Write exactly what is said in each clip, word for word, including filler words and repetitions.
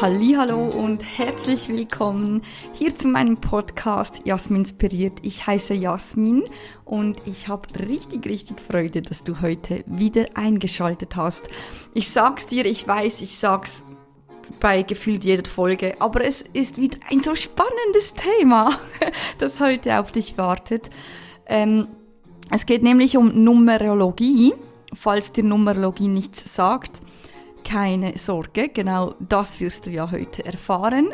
Hallihallo und herzlich willkommen hier zu meinem Podcast Jasminspiriert. Ich heiße Jasmin und ich habe richtig, richtig Freude, dass du heute wieder eingeschaltet hast. Ich sag's dir, ich weiß, ich sag's bei gefühlt jeder Folge, aber es ist wieder ein so spannendes Thema, das heute auf dich wartet. Ähm, es geht nämlich um Numerologie, falls dir Numerologie nichts sagt. Keine Sorge, genau das wirst du ja heute erfahren.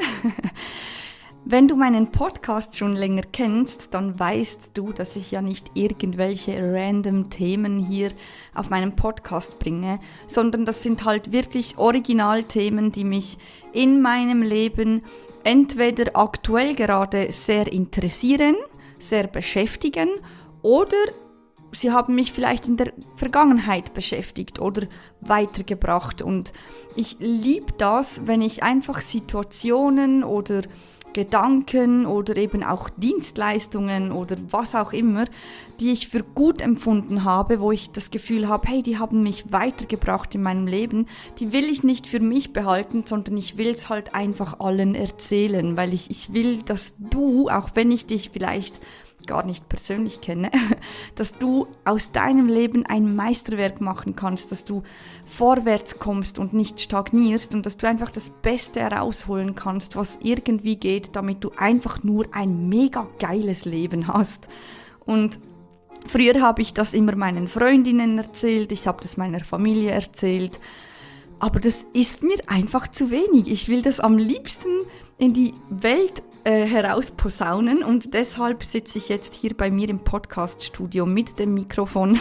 Wenn du meinen Podcast schon länger kennst, dann weißt du, dass ich ja nicht irgendwelche random Themen hier auf meinem Podcast bringe, sondern das sind halt wirklich Originalthemen, die mich in meinem Leben entweder aktuell gerade sehr interessieren, sehr beschäftigen oder sie haben mich vielleicht in der Vergangenheit beschäftigt oder weitergebracht. Und ich liebe das, wenn ich einfach Situationen oder Gedanken oder eben auch Dienstleistungen oder was auch immer, die ich für gut empfunden habe, wo ich das Gefühl habe, hey, die haben mich weitergebracht in meinem Leben, die will ich nicht für mich behalten, sondern ich will es halt einfach allen erzählen, weil ich, ich will, dass du, auch wenn ich dich vielleicht gar nicht persönlich kenne, dass du aus deinem Leben ein Meisterwerk machen kannst, dass du vorwärts kommst und nicht stagnierst und dass du einfach das Beste herausholen kannst, was irgendwie geht, damit du einfach nur ein mega geiles Leben hast. Und früher habe ich das immer meinen Freundinnen erzählt, ich habe das meiner Familie erzählt, aber das ist mir einfach zu wenig. Ich will das am liebsten in die Welt Äh, herausposaunen und deshalb sitze ich jetzt hier bei mir im Podcast-Studio mit dem Mikrofon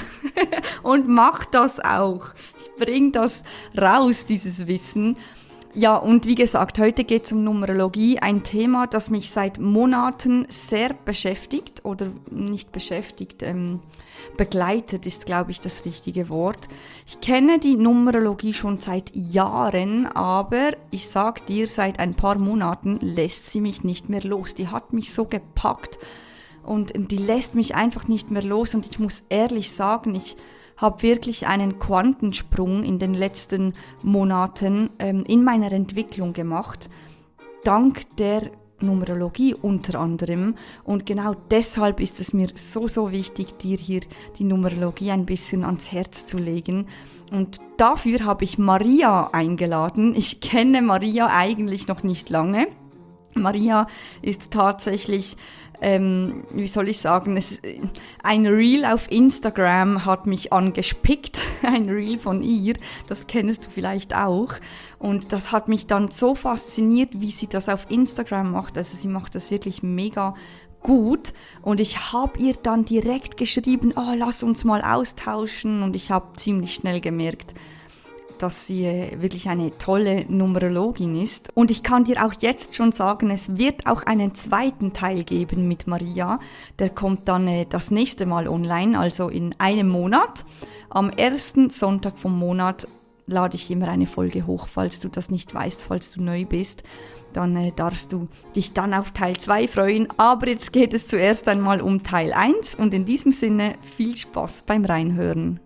und mache das auch. Ich bringe das raus, dieses Wissen. Ja, und wie gesagt, heute geht es um Numerologie, ein Thema, das mich seit Monaten sehr beschäftigt oder nicht beschäftigt, ähm, begleitet ist, glaube ich, das richtige Wort. Ich kenne die Numerologie schon seit Jahren, aber ich sage dir, seit ein paar Monaten lässt sie mich nicht mehr los. Die hat mich so gepackt und die lässt mich einfach nicht mehr los und ich muss ehrlich sagen, ich habe wirklich einen Quantensprung in den letzten Monaten ähm, in meiner Entwicklung gemacht, dank der Numerologie unter anderem. Und genau deshalb ist es mir so, so wichtig, dir hier die Numerologie ein bisschen ans Herz zu legen. Und dafür habe ich Maria eingeladen. Ich kenne Maria eigentlich noch nicht lange. Maria ist tatsächlich, ähm, wie soll ich sagen, es, ein Reel auf Instagram hat mich angespickt, ein Reel von ihr, das kennst du vielleicht auch. Und das hat mich dann so fasziniert, wie sie das auf Instagram macht. Also sie macht das wirklich mega gut. Und ich habe ihr dann direkt geschrieben, oh, lass uns mal austauschen. Und ich habe ziemlich schnell gemerkt, dass sie wirklich eine tolle Numerologin ist. Und ich kann dir auch jetzt schon sagen, es wird auch einen zweiten Teil geben mit Maria. Der kommt dann äh, das nächste Mal online, also in einem Monat. Am ersten Sonntag vom Monat lade ich immer eine Folge hoch, falls du das nicht weißt, falls du neu bist. Dann äh, darfst du dich dann auf Teil zwei freuen. Aber jetzt geht es zuerst einmal um Teil eins und in diesem Sinne viel Spaß beim Reinhören.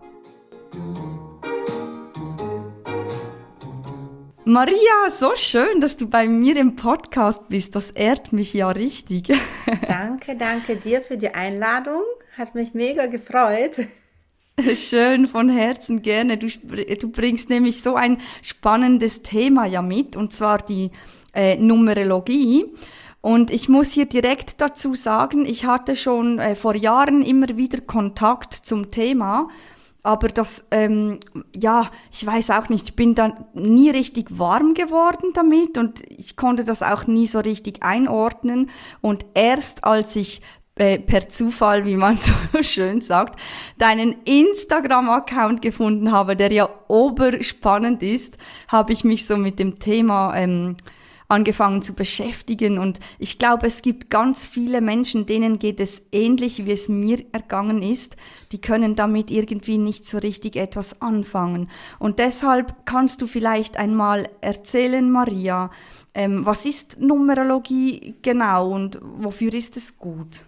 Maria, so schön, dass du bei mir im Podcast bist. Das ehrt mich ja richtig. Danke, danke dir für die Einladung. Hat mich mega gefreut. Schön, von Herzen gerne. Du, du bringst nämlich so ein spannendes Thema ja mit, und zwar die äh, Numerologie. Und ich muss hier direkt dazu sagen, ich hatte schon äh, vor Jahren immer wieder Kontakt zum Thema. Aber das, ähm, ja, ich weiß auch nicht, ich bin dann nie richtig warm geworden damit und ich konnte das auch nie so richtig einordnen. Und erst als ich äh, per Zufall, wie man so schön sagt, deinen Instagram-Account gefunden habe, der ja oberspannend ist, habe ich mich so mit dem Thema ähm, angefangen zu beschäftigen. Und ich glaube, es gibt ganz viele Menschen, denen geht es ähnlich, wie es mir ergangen ist. Die können damit irgendwie nicht so richtig etwas anfangen. Und deshalb kannst du vielleicht einmal erzählen, Maria, ähm, was ist Numerologie genau und wofür ist es gut?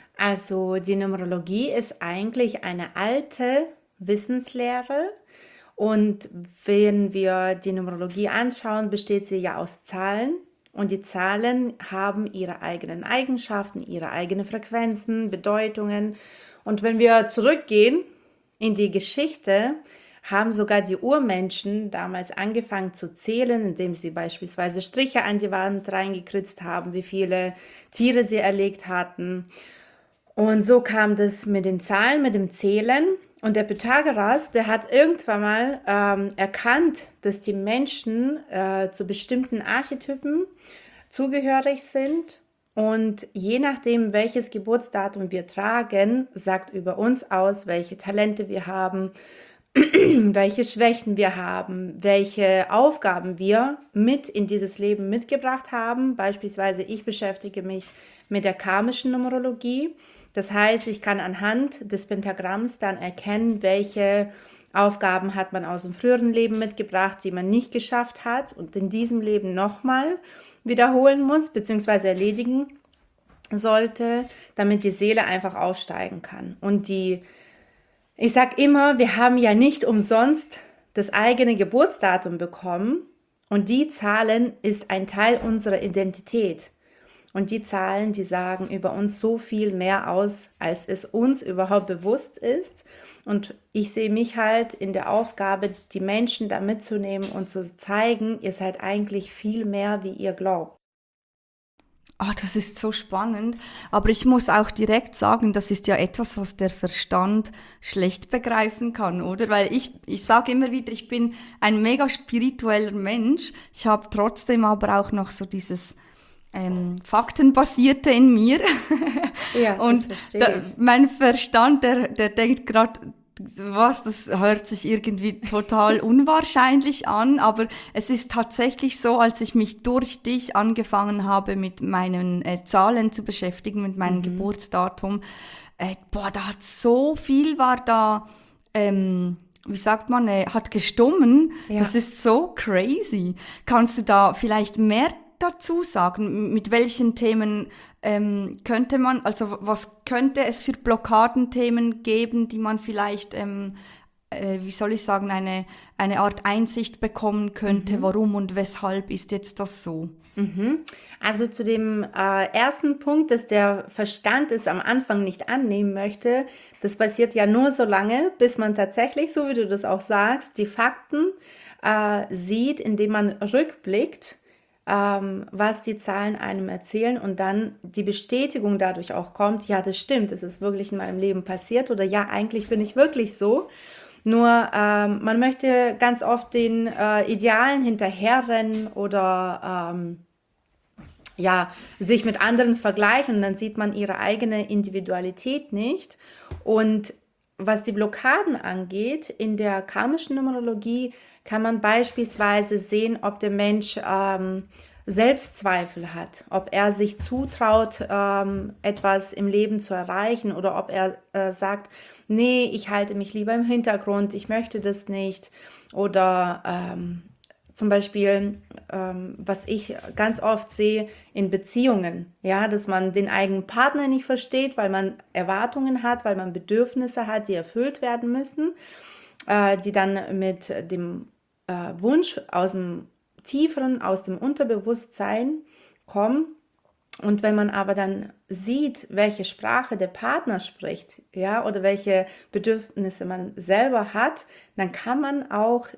Also die Numerologie ist eigentlich eine alte Wissenslehre Und wenn wir die Numerologie anschauen, besteht sie ja aus Zahlen. Und die Zahlen haben ihre eigenen Eigenschaften, ihre eigenen Frequenzen, Bedeutungen. Und wenn wir zurückgehen in die Geschichte, haben sogar die Urmenschen damals angefangen zu zählen, indem sie beispielsweise Striche an die Wand reingekritzt haben, wie viele Tiere sie erlegt hatten. Und so kam das mit den Zahlen, mit dem Zählen. Und der Pythagoras, der hat irgendwann mal ähm, erkannt, dass die Menschen äh, zu bestimmten Archetypen zugehörig sind. Und je nachdem, welches Geburtsdatum wir tragen, sagt über uns aus, welche Talente wir haben, welche Schwächen wir haben, welche Aufgaben wir mit in dieses Leben mitgebracht haben. Beispielsweise ich beschäftige mich mit der karmischen Numerologie. Das heißt, ich kann anhand des Pentagramms dann erkennen, welche Aufgaben hat man aus dem früheren Leben mitgebracht, die man nicht geschafft hat und in diesem Leben nochmal wiederholen muss, beziehungsweise erledigen sollte, damit die Seele einfach aufsteigen kann. Und die Ich sage immer, wir haben ja nicht umsonst das eigene Geburtsdatum bekommen und die Zahlen ist ein Teil unserer Identität. Und die Zahlen, die sagen über uns so viel mehr aus, als es uns überhaupt bewusst ist. Und ich sehe mich halt in der Aufgabe, die Menschen da mitzunehmen und zu zeigen, ihr seid eigentlich viel mehr, wie ihr glaubt. Ah, das ist so spannend. Aber ich muss auch direkt sagen, das ist ja etwas, was der Verstand schlecht begreifen kann, oder? Weil ich, ich sage immer wieder, ich bin ein mega spiritueller Mensch. Ich habe trotzdem aber auch noch so dieses ähm, Faktenbasierte in mir. Ja, das Und verstehe da, ich. mein Verstand, der, der denkt gerade, was, das hört sich irgendwie total unwahrscheinlich an, aber es ist tatsächlich so, als ich mich durch dich angefangen habe, mit meinen äh, Zahlen zu beschäftigen, mit meinem Mhm. Geburtsdatum, äh, boah, da hat so viel, war da, ähm, wie sagt man, äh, hat gestummen. Ja. Das ist so crazy. Kannst du da vielleicht mehr dazu sagen? Mit welchen Themen ähm, könnte man, also was könnte es für Blockadenthemen geben, die man vielleicht, ähm, äh, wie soll ich sagen, eine, eine Art Einsicht bekommen könnte, warum und weshalb ist jetzt das so? Mhm. Also zu dem äh, ersten Punkt, dass der Verstand es am Anfang nicht annehmen möchte, das passiert ja nur so lange, bis man tatsächlich, so wie du das auch sagst, die Fakten äh, sieht, indem man rückblickt, ähm, was die Zahlen einem erzählen und dann die Bestätigung dadurch auch kommt, ja, das stimmt, es ist wirklich in meinem Leben passiert oder ja, eigentlich bin ich wirklich so. Nur ähm, man möchte ganz oft den äh, Idealen hinterherrennen oder ähm, ja, sich mit anderen vergleichen und dann sieht man ihre eigene Individualität nicht. Und was die Blockaden angeht, in der karmischen Numerologie kann man beispielsweise sehen, ob der Mensch ähm, Selbstzweifel hat, ob er sich zutraut, ähm, etwas im Leben zu erreichen oder ob er äh, sagt, nee, ich halte mich lieber im Hintergrund, ich möchte das nicht. Oder ähm, zum Beispiel, ähm, was ich ganz oft sehe in Beziehungen, ja, dass man den eigenen Partner nicht versteht, weil man Erwartungen hat, weil man Bedürfnisse hat, die erfüllt werden müssen, äh, die dann mit dem äh, Wunsch aus dem Tieferen, aus dem Unterbewusstsein kommen. Und wenn man aber dann sieht, welche Sprache der Partner spricht, ja, oder welche Bedürfnisse man selber hat, dann kann man auch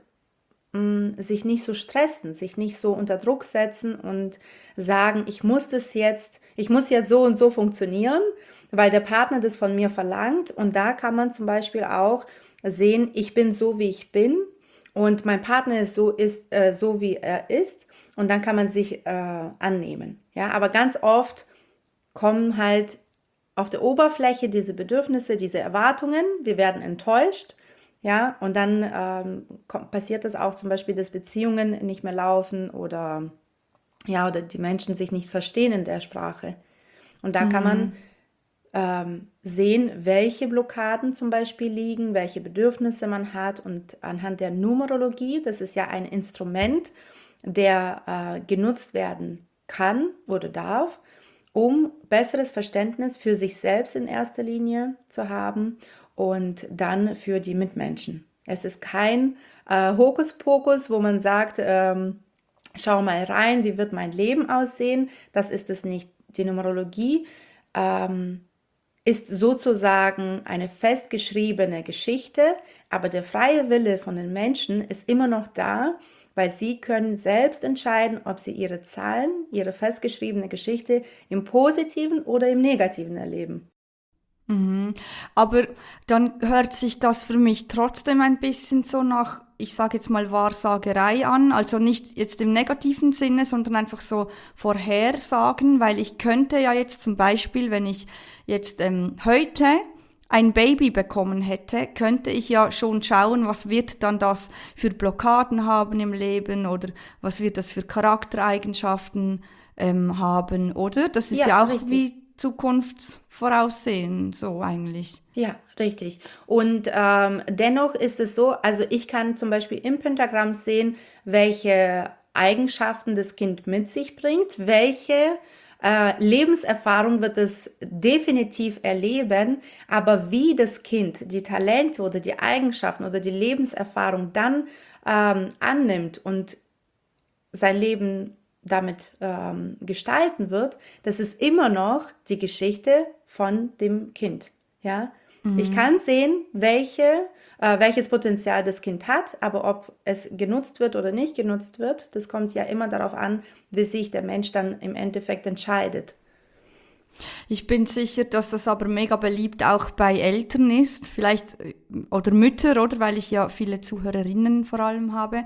mh, sich nicht so stressen, sich nicht so unter Druck setzen und sagen, ich muss das jetzt, ich muss jetzt so und so funktionieren, weil der Partner das von mir verlangt. Und da kann man zum Beispiel auch sehen, ich bin so, wie ich bin. Und mein Partner ist so, ist, äh, so wie er ist und dann kann man sich äh, annehmen. Ja? Aber ganz oft kommen halt auf der Oberfläche diese Bedürfnisse, diese Erwartungen, wir werden enttäuscht, ja, und dann ähm, kommt, passiert es auch zum Beispiel, dass Beziehungen nicht mehr laufen oder, ja, oder die Menschen sich nicht verstehen in der Sprache. Und da kann man ähm, sehen, welche Blockaden zum Beispiel liegen, welche Bedürfnisse man hat und anhand der Numerologie, das ist ja ein Instrument, der äh, genutzt werden kann oder darf, um besseres Verständnis für sich selbst in erster Linie zu haben und dann für die Mitmenschen. Es ist kein äh, Hokuspokus, wo man sagt, ähm, schau mal rein, wie wird mein Leben aussehen. Das ist es nicht. Die Numerologie ähm, ist sozusagen eine festgeschriebene Geschichte, aber der freie Wille von den Menschen ist immer noch da, weil sie können selbst entscheiden, ob sie ihre Zahlen, ihre festgeschriebene Geschichte im Positiven oder im Negativen erleben. Mhm. Aber dann hört sich das für mich trotzdem ein bisschen so nach, ich sage jetzt mal Wahrsagerei an, also nicht jetzt im negativen Sinne, sondern einfach so Vorhersagen, weil ich könnte ja jetzt zum Beispiel, wenn ich jetzt ähm, heute ein Baby bekommen hätte, könnte ich ja schon schauen, was wird dann das für Blockaden haben im Leben oder was wird das für Charaktereigenschaften ähm, haben, oder? Das ist Ja, ja auch richtig. wie Zukunftsvoraussehen, so eigentlich. Ja, richtig. Und ähm, dennoch ist es so, also ich kann zum Beispiel im Pentagramm sehen, welche Eigenschaften das Kind mit sich bringt, welche äh, Lebenserfahrung wird es definitiv erleben, aber wie das Kind die Talente oder die Eigenschaften oder die Lebenserfahrung dann ähm, annimmt und sein Leben damit ähm, gestalten wird, das ist immer noch die Geschichte von dem Kind. Ja? Ich kann sehen, welche, äh, welches Potenzial das Kind hat, aber ob es genutzt wird oder nicht genutzt wird, das kommt ja immer darauf an, wie sich der Mensch dann im Endeffekt entscheidet. Ich bin sicher, dass das aber mega beliebt auch bei Eltern ist, vielleicht, äh, oder Mütter, oder, weil ich ja viele Zuhörerinnen vor allem habe.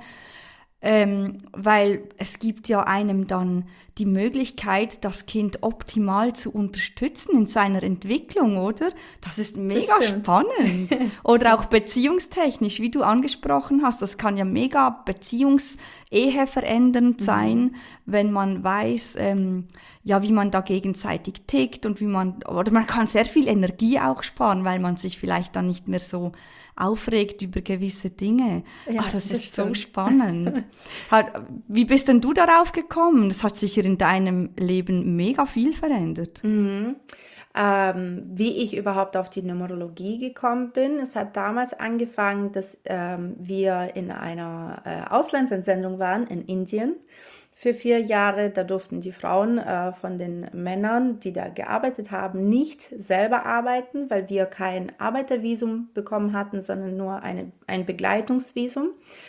Ähm, weil es gibt ja einem dann die Möglichkeit, das Kind optimal zu unterstützen in seiner Entwicklung, oder? Das ist Das mega stimmt. spannend. Oder auch beziehungstechnisch, wie du angesprochen hast, das kann ja mega Beziehungs-Ehe verändernd sein, wenn man weiß, ähm, ja, wie man da gegenseitig tickt und wie man, oder man kann sehr viel Energie auch sparen, weil man sich vielleicht dann nicht mehr so aufregt über gewisse Dinge. Ja, Ah, das das ist so stimmt. spannend. Hat, wie bist denn du darauf gekommen? Das hat sicher in deinem Leben mega viel verändert. Mhm. Ähm, wie ich überhaupt auf die Numerologie gekommen bin. Es hat damals angefangen, dass ähm, wir in einer äh, Auslandsentsendung waren in Indien für vier Jahre. Da durften die Frauen äh, von den Männern, die da gearbeitet haben, nicht selber arbeiten, weil wir kein Arbeitervisum bekommen hatten, sondern nur eine, ein Begleitungsvisum.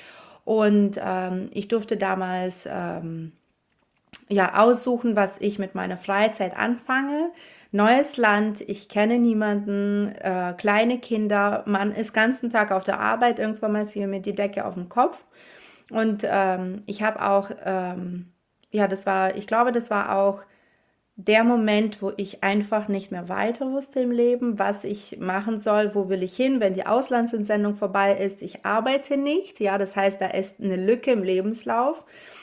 Und ähm, ich durfte damals ähm, ja, aussuchen, was ich mit meiner Freizeit anfange. Neues Land, ich kenne niemanden, äh, kleine Kinder, man ist den ganzen Tag auf der Arbeit, irgendwann mal fiel mir die Decke auf den Kopf. Und ähm, ich habe auch, ähm, ja, das war, ich glaube, das war auch der Moment, wo ich einfach nicht mehr weiter wusste im Leben, was ich machen soll, wo will ich hin, wenn die Auslandsentsendung vorbei ist. Ich arbeite nicht, ja, das heißt, da ist eine Lücke im Lebenslauf.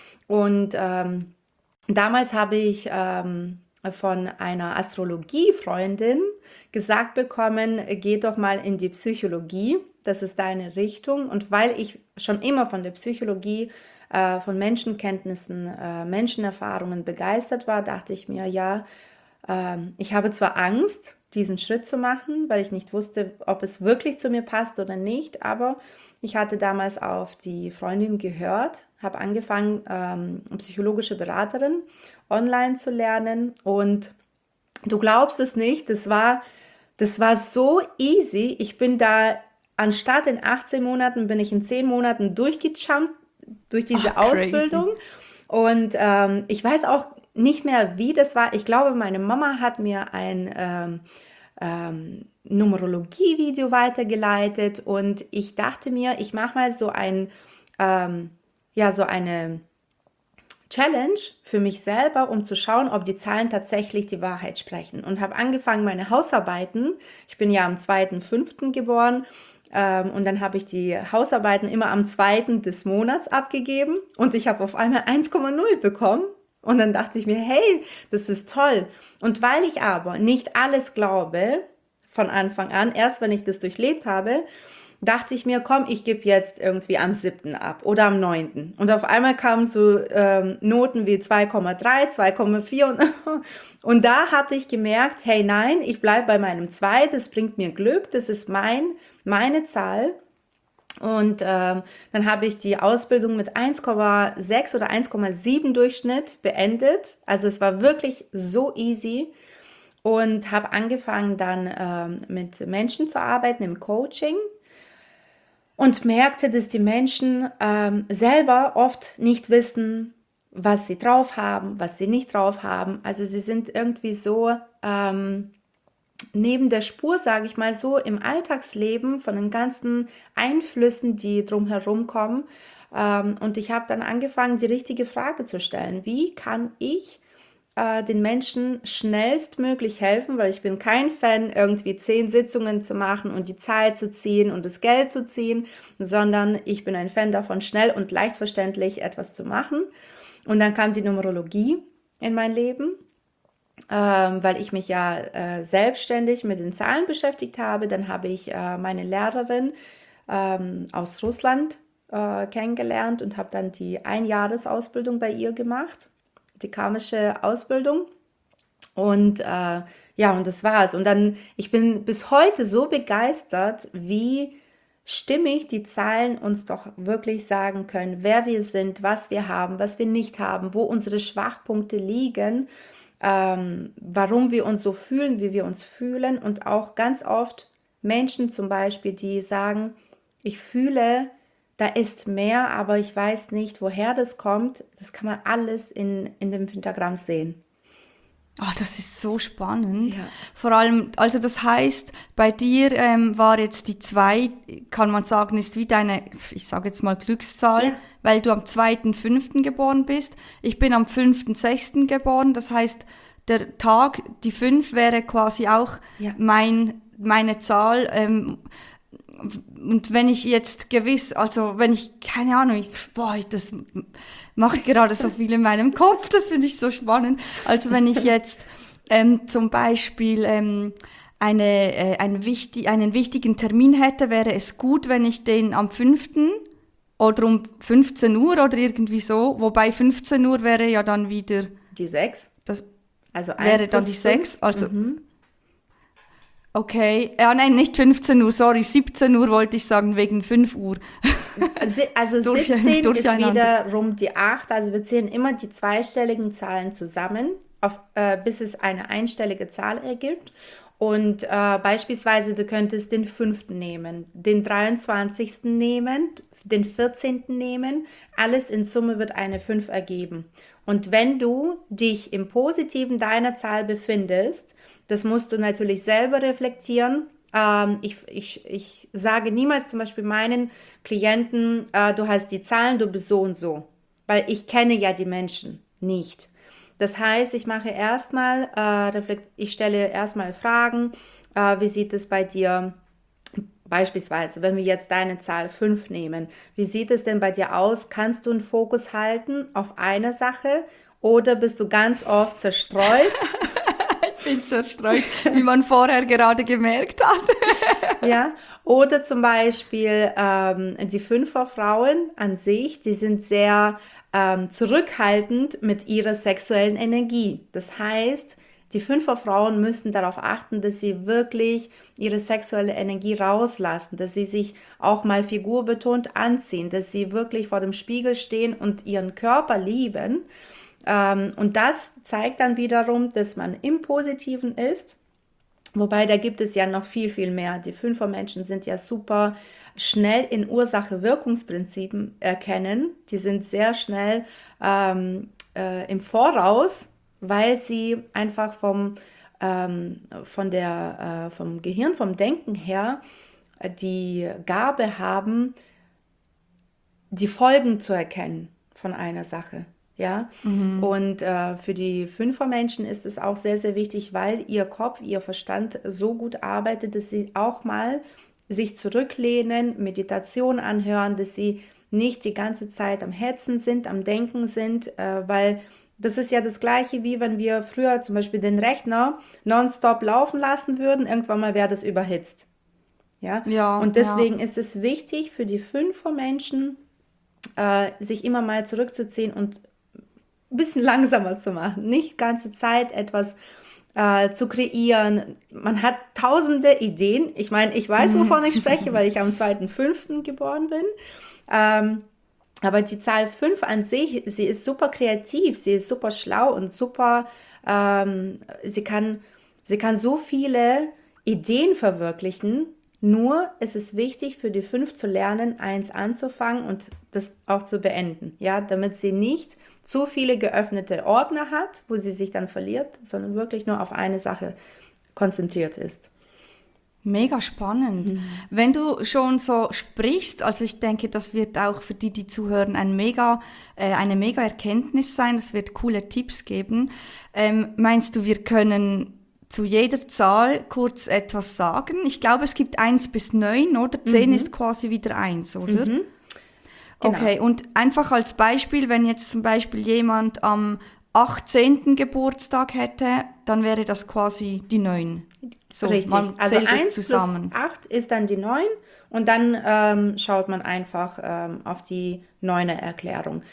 Und ähm, damals habe ich ähm, von einer Astrologiefreundin gesagt bekommen, geh doch mal in die Psychologie, das ist deine Richtung. Und weil ich schon immer von der Psychologie, äh, von Menschenkenntnissen, äh, Menschenerfahrungen begeistert war, dachte ich mir, ja, ähm, ich habe zwar Angst, diesen Schritt zu machen, weil ich nicht wusste, ob es wirklich zu mir passt oder nicht, aber ich hatte damals auf die Freundin gehört, habe angefangen, ähm, psychologische Beraterin online zu lernen und du glaubst es nicht, das war, das war so easy. Ich bin da, anstatt in achtzehn Monaten, bin ich in zehn Monaten durchgejumpt durch diese Ach, crazy. Ausbildung. Und ähm, ich weiß auch nicht mehr, wie das war. Ich glaube, meine Mama hat mir ein ähm, ähm, Numerologie-Video weitergeleitet und ich dachte mir, ich mache mal so ein, ähm, ja, so eine Challenge für mich selber, um zu schauen, ob die Zahlen tatsächlich die Wahrheit sprechen. Und habe angefangen, meine Hausarbeiten, ich bin ja am zweiten fünften geboren, ähm, und dann habe ich die Hausarbeiten immer am zweiten des Monats abgegeben und ich habe auf einmal eins Komma null bekommen. Und dann dachte ich mir, hey, das ist toll. Und weil ich aber nicht alles glaube von Anfang an, erst wenn ich das durchlebt habe, dachte ich mir, komm, ich gebe jetzt irgendwie am siebten ab oder am neunten. Und auf einmal kamen so ähm, Noten wie zwei Komma drei, zwei Komma vier und, und da hatte ich gemerkt, hey, nein, ich bleibe bei meinem zwei, das bringt mir Glück, das ist mein, meine Zahl. Und ähm, dann habe ich die Ausbildung mit eins Komma sechs oder eins Komma sieben Durchschnitt beendet. Also es war wirklich so easy und habe angefangen dann ähm, mit Menschen zu arbeiten im Coaching und merkte, dass die Menschen ähm, selber oft nicht wissen, was sie drauf haben, was sie nicht drauf haben. Also sie sind irgendwie so ähm, neben der Spur, sage ich mal so, im Alltagsleben von den ganzen Einflüssen, die drumherum kommen. Ähm, und ich habe dann angefangen, die richtige Frage zu stellen. Wie kann ich äh, den Menschen schnellstmöglich helfen? Weil ich bin kein Fan, irgendwie zehn Sitzungen zu machen und die Zeit zu ziehen und das Geld zu ziehen, sondern ich bin ein Fan davon, schnell und leicht verständlich etwas zu machen. Und dann kam die Numerologie in mein Leben. Ähm, weil ich mich ja äh, selbstständig mit den Zahlen beschäftigt habe. Dann habe ich äh, meine Lehrerin ähm, aus Russland äh, kennengelernt und habe dann die Einjahresausbildung bei ihr gemacht, die karmische Ausbildung. Und äh, ja, und das war's. Und dann, ich bin bis heute so begeistert, wie stimmig die Zahlen uns doch wirklich sagen können, wer wir sind, was wir haben, was wir nicht haben, wo unsere Schwachpunkte liegen. Ähm, warum wir uns so fühlen, wie wir uns fühlen und auch ganz oft Menschen zum Beispiel, die sagen, ich fühle, da ist mehr, aber ich weiß nicht, woher das kommt. Das kann man alles in, in dem Pentagramm sehen. Oh, das ist so spannend. Ja. Vor allem, also das heißt, bei dir ähm, war jetzt die zwei, kann man sagen, ist wie deine, ich sage jetzt mal Glückszahl, Ja. weil du am zweiten fünften geboren bist. Ich bin am fünften sechsten geboren, das heißt, der Tag, die fünf wäre quasi auch Ja. mein, meine Zahl. Ähm, und wenn ich jetzt gewiss, also wenn ich, keine Ahnung, ich, boah, das macht gerade so viel in meinem Kopf, das finde ich so spannend. Also wenn ich jetzt ähm, zum Beispiel ähm, eine, äh, einen, wichtig, einen wichtigen Termin hätte, wäre es gut, wenn ich den am fünften oder um fünfzehn Uhr oder irgendwie so, wobei fünfzehn Uhr wäre ja dann wieder, Die sechs, das also eins wäre dann plus die fünf. sechs, also okay, ja nein, nicht fünfzehn Uhr, sorry, siebzehn Uhr wollte ich sagen, wegen fünf Uhr. Si- Also Durch- siebzehn ist durcheinander. wiederum die acht, also wir zählen immer die zweistelligen Zahlen zusammen, auf, äh, bis es eine einstellige Zahl ergibt. Und äh, beispielsweise, du könntest den fünften nehmen, den dreiundzwanzigsten nehmen, den vierzehnten nehmen, alles in Summe wird eine fünf ergeben. Und wenn du dich im Positiven deiner Zahl befindest, das musst du natürlich selber reflektieren. Ähm, ich, ich, ich sage niemals zum Beispiel meinen Klienten, äh, du hast die Zahlen, du bist so und so, weil ich kenne ja die Menschen nicht. Das heißt, ich mache erstmal, äh, reflekt, ich stelle erstmal Fragen, äh, wie sieht es bei dir beispielsweise, wenn wir jetzt deine Zahl fünf nehmen, wie sieht es denn bei dir aus? Kannst du einen Fokus halten auf eine Sache oder bist du ganz oft zerstreut? Ich bin zerstreut, wie man vorher gerade gemerkt hat. Ja, oder zum Beispiel ähm, die Fünferfrauen an sich, die sind sehr ähm, zurückhaltend mit ihrer sexuellen Energie. Das heißt, die Fünferfrauen müssen darauf achten, dass sie wirklich ihre sexuelle Energie rauslassen, dass sie sich auch mal figurbetont anziehen, dass sie wirklich vor dem Spiegel stehen und ihren Körper lieben. Ähm, und das zeigt dann wiederum, dass man im Positiven ist. Wobei, da gibt es ja noch viel, viel mehr. Die Fünfermenschen sind ja super schnell in Ursache-Wirkungsprinzipien erkennen. Die sind sehr schnell ähm, äh, im Voraus, weil sie einfach vom, ähm, von der, äh, vom Gehirn, vom Denken her äh, die Gabe haben, die Folgen zu erkennen von einer Sache. Ja, mhm. Und äh, für die Fünfermenschen ist es auch sehr, sehr wichtig, weil ihr Kopf, ihr Verstand so gut arbeitet, dass sie auch mal sich zurücklehnen, Meditation anhören, dass sie nicht die ganze Zeit am Hetzen sind, am Denken sind, äh, weil das ist ja das Gleiche, wie wenn wir früher zum Beispiel den Rechner nonstop laufen lassen würden, irgendwann mal wäre das überhitzt. Ja, Ja, und deswegen ja. ist es wichtig für die Fünfermenschen, äh, sich immer mal zurückzuziehen und ein bisschen langsamer zu machen, nicht ganze Zeit etwas äh, zu kreieren. Man hat tausende Ideen. Ich meine, ich weiß, wovon ich spreche, weil ich am zweiten fünften geboren bin. Ähm, aber die Zahl fünf an sich, sie ist super kreativ, sie ist super schlau und super, ähm, sie kann, sie kann so viele Ideen verwirklichen. Nur ist es wichtig für die fünf zu lernen, eins anzufangen und das auch zu beenden, ja, damit sie nicht zu viele geöffnete Ordner hat, wo sie sich dann verliert, sondern wirklich nur auf eine Sache konzentriert ist. Mega spannend. Wenn du schon so sprichst, also ich denke, das wird auch für die, die zuhören, ein mega, äh, eine mega Erkenntnis sein. Das wird coole Tipps geben. Ähm, meinst du, wir können zu jeder Zahl kurz etwas sagen? Ich glaube, es gibt eins bis neun, oder? zehn Mhm. ist quasi wieder eins, oder? Mhm. Genau. Okay, und einfach als Beispiel, wenn jetzt zum Beispiel jemand am achtzehnten Geburtstag hätte, dann wäre das quasi die neun. So, Richtig. man Also zählt es eins zusammen. plus acht ist dann die neun und dann ähm, schaut man einfach ähm, auf die Neuner-Erklärung.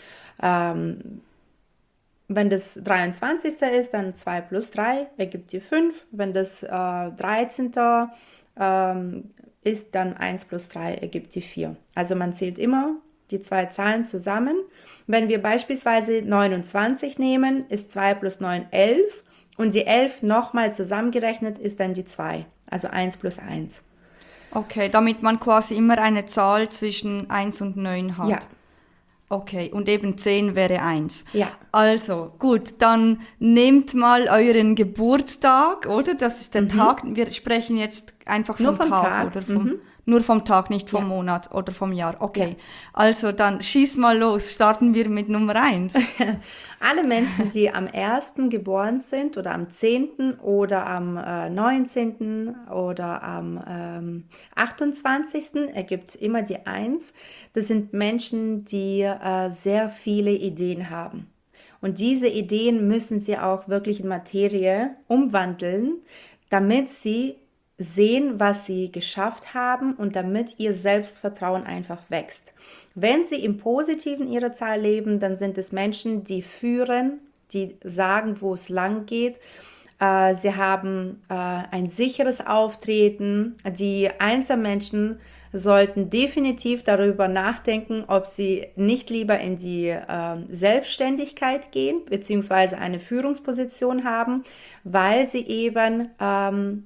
Ähm, wenn das dreiundzwanzigste ist, dann zwei plus drei ergibt die fünf. Wenn das äh, dreizehnte Ähm, ist, dann eins plus drei ergibt die vier. Also man zählt immer die zwei Zahlen zusammen. Wenn wir beispielsweise neunundzwanzig nehmen, ist zwei plus neun elf. Und die elf nochmal zusammengerechnet ist dann die zwei, also eins plus eins. Okay, damit man quasi immer eine Zahl zwischen eins und neun hat. Ja. Okay, und eben zehn wäre eins. Ja. Also, gut, dann nehmt mal euren Geburtstag, oder? Das ist der Tag. Wir sprechen jetzt einfach vom, Nur vom Tag, Tag, oder? Vom, mhm. Nur vom Tag, nicht vom Ja. Monat oder vom Jahr. Okay, Ja. also dann schieß mal los. Starten wir mit Nummer eins. Alle Menschen, die am ersten geboren sind oder am zehnten oder am äh, neunzehnten oder am ähm, achtundzwanzigsten ergibt immer die eins. Das sind Menschen, die äh, sehr viele Ideen haben. Und diese Ideen müssen sie auch wirklich in Materie umwandeln, damit sie sehen, was sie geschafft haben und damit ihr Selbstvertrauen einfach wächst. Wenn sie im Positiven ihrer Zahl leben, dann sind es Menschen, die führen, die sagen, wo es lang geht. Äh, sie haben äh, ein sicheres Auftreten. Die Einzelmenschen sollten definitiv darüber nachdenken, ob sie nicht lieber in die äh, Selbstständigkeit gehen, beziehungsweise eine Führungsposition haben, weil sie eben ähm,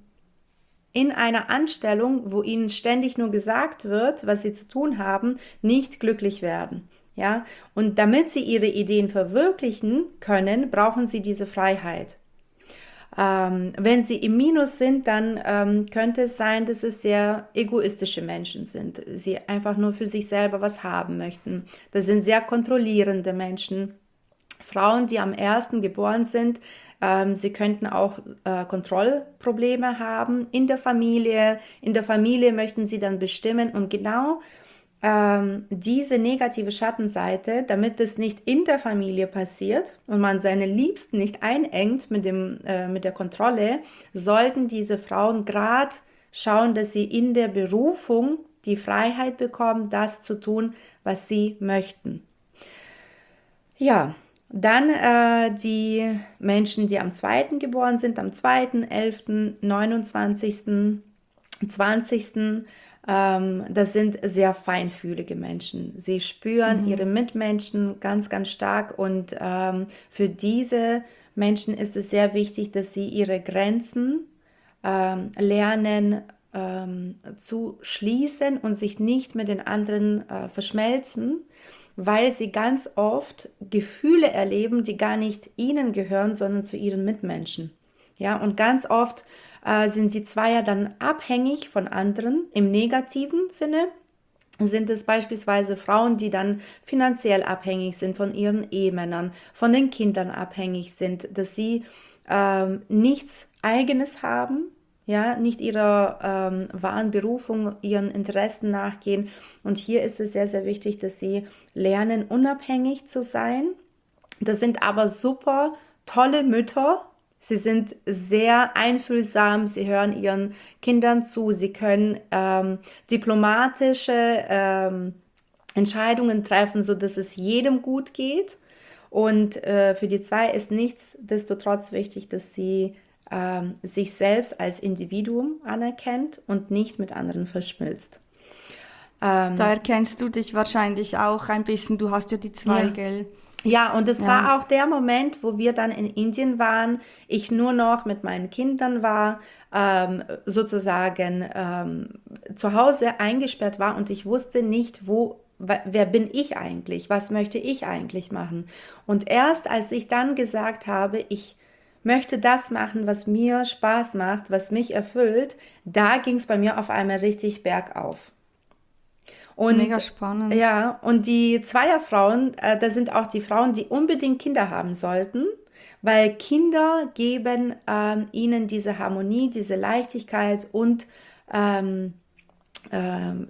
in einer Anstellung, wo ihnen ständig nur gesagt wird, was sie zu tun haben, nicht glücklich werden. Ja? Und damit sie ihre Ideen verwirklichen können, brauchen sie diese Freiheit. Ähm, wenn sie im Minus sind, dann ähm, könnte es sein, dass es sehr egoistische Menschen sind. Sie einfach nur für sich selber was haben möchten. Das sind sehr kontrollierende Menschen. Frauen, die am ersten geboren sind, ähm, sie könnten auch äh, Kontrollprobleme haben in der Familie. In der Familie möchten sie dann bestimmen und genau ähm, diese negative Schattenseite, damit es nicht in der Familie passiert und man seine Liebsten nicht einengt mit, dem, äh, mit der Kontrolle, sollten diese Frauen gerade schauen, dass sie in der Berufung die Freiheit bekommen, das zu tun, was sie möchten. Ja, dann äh, die Menschen, die am zweiten geboren sind, am zweiten, elften, neunundzwanzigsten, zwanzigsten Ähm, das sind sehr feinfühlige Menschen. Sie spüren ihre Mitmenschen ganz, ganz stark und ähm, für diese Menschen ist es sehr wichtig, dass sie ihre Grenzen ähm, lernen ähm, zu schließen und sich nicht mit den anderen äh, verschmelzen, weil sie ganz oft Gefühle erleben, die gar nicht ihnen gehören, sondern zu ihren Mitmenschen. Ja, und ganz oft äh, sind die Zweier dann abhängig von anderen im negativen Sinne. Sind es beispielsweise Frauen, die dann finanziell abhängig sind von ihren Ehemännern, von den Kindern abhängig sind, dass sie ähm, nichts Eigenes haben, ja, nicht ihrer ähm, wahren Berufung, ihren Interessen nachgehen. Und hier ist es sehr, sehr wichtig, dass sie lernen, unabhängig zu sein. Das sind aber super tolle Mütter. Sie sind sehr einfühlsam, sie hören ihren Kindern zu, sie können ähm, diplomatische ähm, Entscheidungen treffen, sodass es jedem gut geht. Und äh, für die zwei ist nichtsdestotrotz wichtig, dass sie ähm, sich selbst als Individuum anerkennt und nicht mit anderen verschmilzt. Ähm, Da erkennst du dich wahrscheinlich auch ein bisschen, du hast ja die zwei, ja. gell? Ja, und es Ja. war auch der Moment, wo wir dann in Indien waren, ich nur noch mit meinen Kindern war, ähm, sozusagen ähm, zu Hause eingesperrt war und ich wusste nicht, wo, wa- wer bin ich eigentlich, was möchte ich eigentlich machen. Und erst als ich dann gesagt habe, ich möchte das machen, was mir Spaß macht, was mich erfüllt, da ging es bei mir auf einmal richtig bergauf. Mega Und spannend. ja, und die Zweierfrauen, äh, das sind auch die Frauen, die unbedingt Kinder haben sollten, weil Kinder geben ähm, ihnen diese Harmonie, diese Leichtigkeit und ähm, ähm,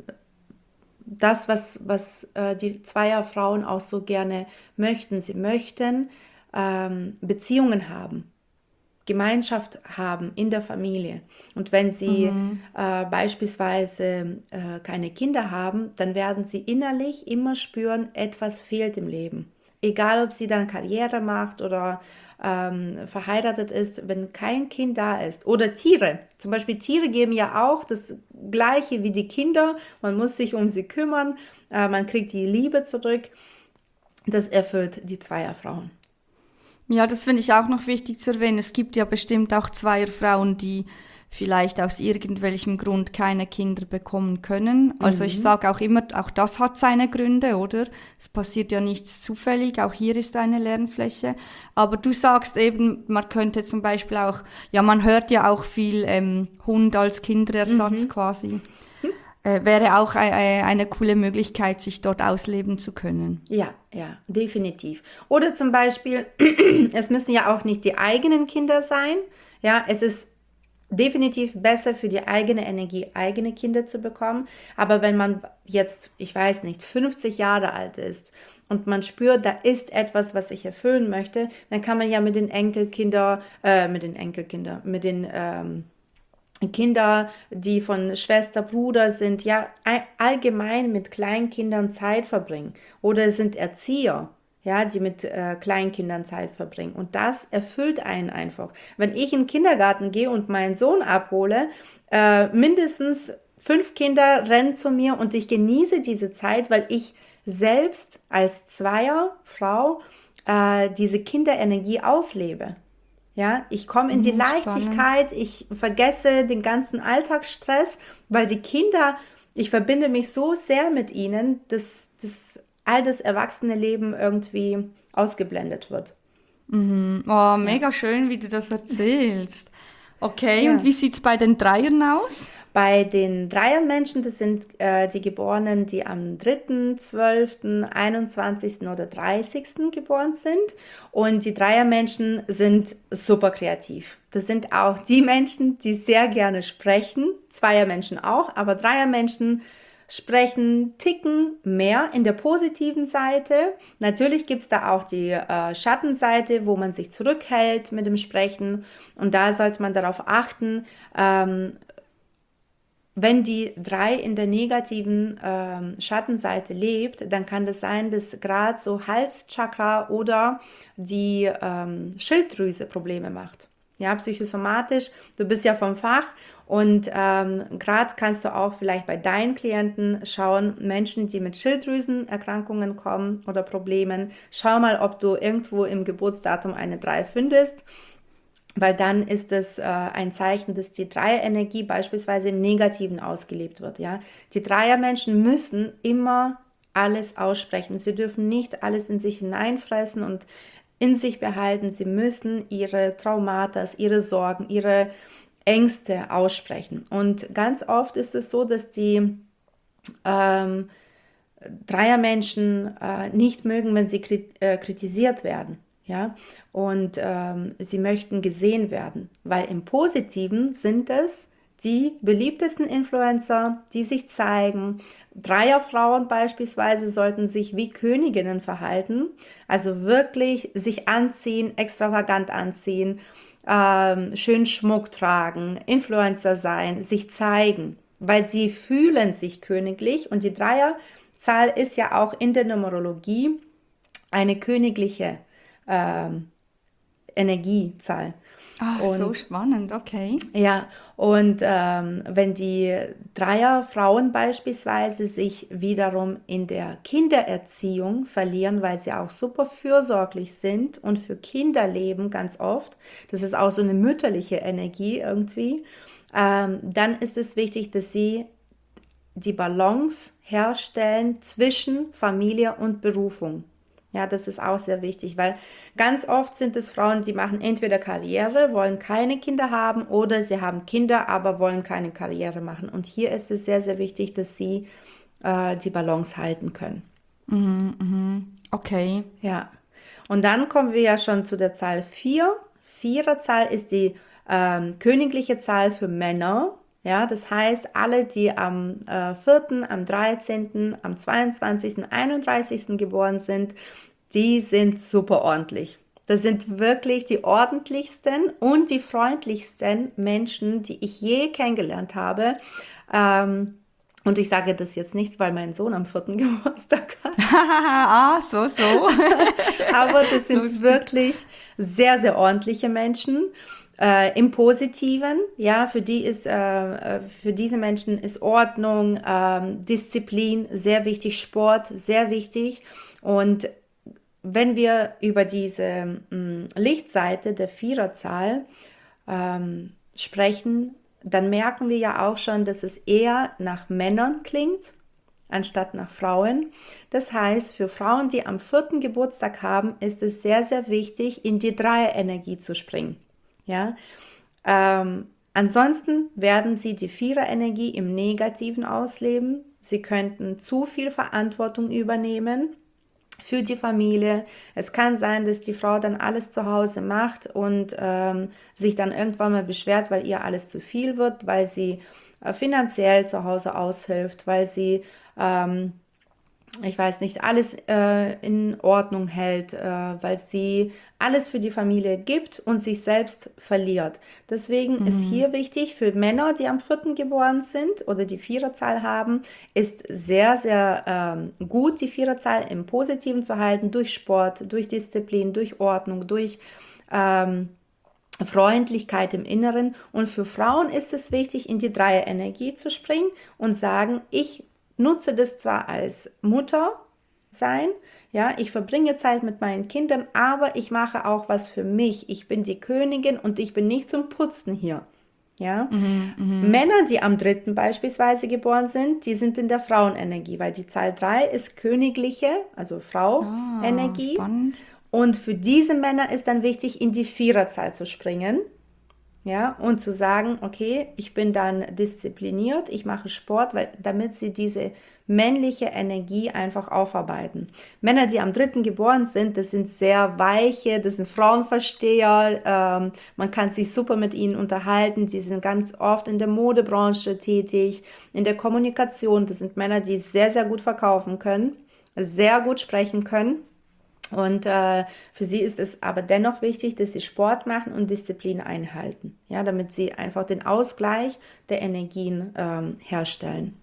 das, was, was äh, die Zweierfrauen auch so gerne möchten. Sie möchten ähm, Beziehungen haben. Gemeinschaft haben in der Familie. Und wenn sie Mhm. äh, beispielsweise äh, keine Kinder haben, dann werden sie innerlich immer spüren, etwas fehlt im Leben. Egal, ob sie dann Karriere macht oder ähm, verheiratet ist, wenn kein Kind da ist. Oder Tiere. Zum Beispiel Tiere geben ja auch das Gleiche wie die Kinder. Man muss sich um sie kümmern. Äh, man kriegt die Liebe zurück. Das erfüllt die Zweierfrauen. Ja, das finde ich auch noch wichtig zu erwähnen. Es gibt ja bestimmt auch Zweierfrauen, die vielleicht aus irgendwelchem Grund keine Kinder bekommen können. Also ich Mhm. sage auch immer, auch das hat seine Gründe, oder? Es passiert ja nichts zufällig, auch hier ist eine Lernfläche. Aber du sagst eben, man könnte zum Beispiel auch, ja, man hört ja auch viel ähm, Hund als Kinderersatz Mhm. quasi. Äh, wäre auch ei- ei- eine coole Möglichkeit, sich dort ausleben zu können. Ja, ja, definitiv. Oder zum Beispiel, es müssen ja auch nicht die eigenen Kinder sein. Ja, es ist definitiv besser für die eigene Energie, eigene Kinder zu bekommen. Aber wenn man jetzt, ich weiß nicht, fünfzig Jahre alt ist und man spürt, da ist etwas, was ich erfüllen möchte, dann kann man ja mit den Enkelkinder, äh, mit den Enkelkinder, mit den ähm, Kinder, die von Schwester, Bruder sind, ja allgemein mit Kleinkindern Zeit verbringen oder es sind Erzieher, ja, die mit äh, Kleinkindern Zeit verbringen. Und das erfüllt einen einfach. Wenn ich in den Kindergarten gehe und meinen Sohn abhole, äh, mindestens fünf Kinder rennen zu mir und ich genieße diese Zeit, weil ich selbst als Zweierfrau äh, diese Kinderenergie auslebe. Ja, ich komme in die Mhm, spannend. Leichtigkeit, ich vergesse den ganzen Alltagsstress, weil die Kinder, ich verbinde mich so sehr mit ihnen, dass, dass all das erwachsene Leben irgendwie ausgeblendet wird. Mhm. Oh, Ja. mega schön, wie du das erzählst. Okay, und Ja. wie sieht's bei den Dreiern aus? Bei den Dreiermenschen, das sind äh, die Geborenen, die am dritten, zwölften, einundzwanzigsten oder dreißigsten geboren sind. Und die Dreiermenschen sind super kreativ. Das sind auch die Menschen, die sehr gerne sprechen. Zweiermenschen auch, aber Dreiermenschen sprechen, ticken mehr in der positiven Seite. Natürlich gibt es da auch die äh, Schattenseite, wo man sich zurückhält mit dem Sprechen. Und da sollte man darauf achten, ähm, wenn die drei in der negativen ähm, Schattenseite lebt, dann kann das sein, dass gerade so Halschakra oder die ähm, Schilddrüse Probleme macht. Ja, psychosomatisch, du bist ja vom Fach und ähm, gerade kannst du auch vielleicht bei deinen Klienten schauen, Menschen, die mit Schilddrüsenerkrankungen kommen oder Problemen, schau mal, ob du irgendwo im Geburtsdatum eine drei findest, weil dann ist es äh, ein Zeichen, dass die Dreierenergie beispielsweise im Negativen ausgelebt wird. Ja? Die Dreiermenschen müssen immer alles aussprechen. Sie dürfen nicht alles in sich hineinfressen und in sich behalten. Sie müssen ihre Traumata, ihre Sorgen, ihre Ängste aussprechen. Und ganz oft ist es so, dass die ähm, Dreiermenschen äh, nicht mögen, wenn sie krit äh, kritisiert werden. Ja? Und ähm, sie möchten gesehen werden, weil im Positiven sind es die beliebtesten Influencer, die sich zeigen. Dreierfrauen beispielsweise sollten sich wie Königinnen verhalten, also wirklich sich anziehen, extravagant anziehen, ähm, schön Schmuck tragen, Influencer sein, sich zeigen, weil sie fühlen sich königlich und die Dreierzahl ist ja auch in der Numerologie eine königliche ähm, Energiezahl. Ach, so spannend, okay. Ja, und ähm, wenn die Dreierfrauen beispielsweise sich wiederum in der Kindererziehung verlieren, weil sie auch super fürsorglich sind und für Kinder leben ganz oft, das ist auch so eine mütterliche Energie irgendwie, ähm, dann ist es wichtig, dass sie die Balance herstellen zwischen Familie und Berufung. Ja, das ist auch sehr wichtig, weil ganz oft sind es Frauen, die machen entweder Karriere, wollen keine Kinder haben oder sie haben Kinder, aber wollen keine Karriere machen. Und hier ist es sehr, sehr wichtig, dass sie äh, die Balance halten können. Okay. Ja, und dann kommen wir ja schon zu der Zahl vier. Viererzahl ist die ähm, königliche Zahl für Männer. Ja, das heißt, alle, die am äh, vierten, am dreizehnten, am zweiundzwanzigsten, einunddreißigsten geboren sind, die sind super ordentlich. Das sind wirklich die ordentlichsten und die freundlichsten Menschen, die ich je kennengelernt habe. Ähm, und ich sage das jetzt nicht, weil mein Sohn am vierten Geburtstag hat. Ah, so, so. Aber das sind Lustig. wirklich sehr, sehr ordentliche Menschen. Äh, im Positiven, ja, für die ist, äh, für diese Menschen ist Ordnung, ähm, Disziplin sehr wichtig, Sport sehr wichtig. Und wenn wir über diese mh, Lichtseite der Viererzahl ähm, sprechen, dann merken wir ja auch schon, dass es eher nach Männern klingt, anstatt nach Frauen. Das heißt, für Frauen, die am vierten Geburtstag haben, ist es sehr, sehr wichtig, in die Dreierenergie zu springen. Ja? Ähm, ansonsten werden sie die Viererenergie im Negativen ausleben. Sie könnten zu viel Verantwortung übernehmen für die Familie. Es kann sein, dass die Frau dann alles zu Hause macht und ähm, sich dann irgendwann mal beschwert, weil ihr alles zu viel wird, weil sie äh, finanziell zu Hause aushilft, weil sie, ähm, ich weiß nicht, alles äh, in Ordnung hält, äh, weil sie alles für die Familie gibt und sich selbst verliert. Deswegen ist hier wichtig, für Männer, die am vierten geboren sind oder die Viererzahl haben, ist sehr, sehr ähm, gut, die Viererzahl im Positiven zu halten, durch Sport, durch Disziplin, durch Ordnung, durch ähm, Freundlichkeit im Inneren. Und für Frauen ist es wichtig, in die Dreierenergie zu springen und sagen, ich nutze das zwar als Mutter sein, ja, ich verbringe Zeit mit meinen Kindern, aber ich mache auch was für mich. Ich bin die Königin und ich bin nicht zum Putzen hier. Ja? Männer, die am dritten beispielsweise geboren sind, die sind in der Frauenenergie, weil die Zahl drei ist königliche, also Frau-Energie. Spannend. Und für diese Männer ist dann wichtig, in die Viererzahl zu springen. Ja, und zu sagen, okay, ich bin dann diszipliniert, ich mache Sport, weil, damit sie diese männliche Energie einfach aufarbeiten. Männer, die am dritten geboren sind, das sind sehr weiche, das sind Frauenversteher, ähm, man kann sich super mit ihnen unterhalten, sie sind ganz oft in der Modebranche tätig, in der Kommunikation, das sind Männer, die sehr, sehr gut verkaufen können, sehr gut sprechen können. Und äh, für sie ist es aber dennoch wichtig, dass sie Sport machen und Disziplin einhalten, ja, damit sie einfach den Ausgleich der Energien ähm, herstellen.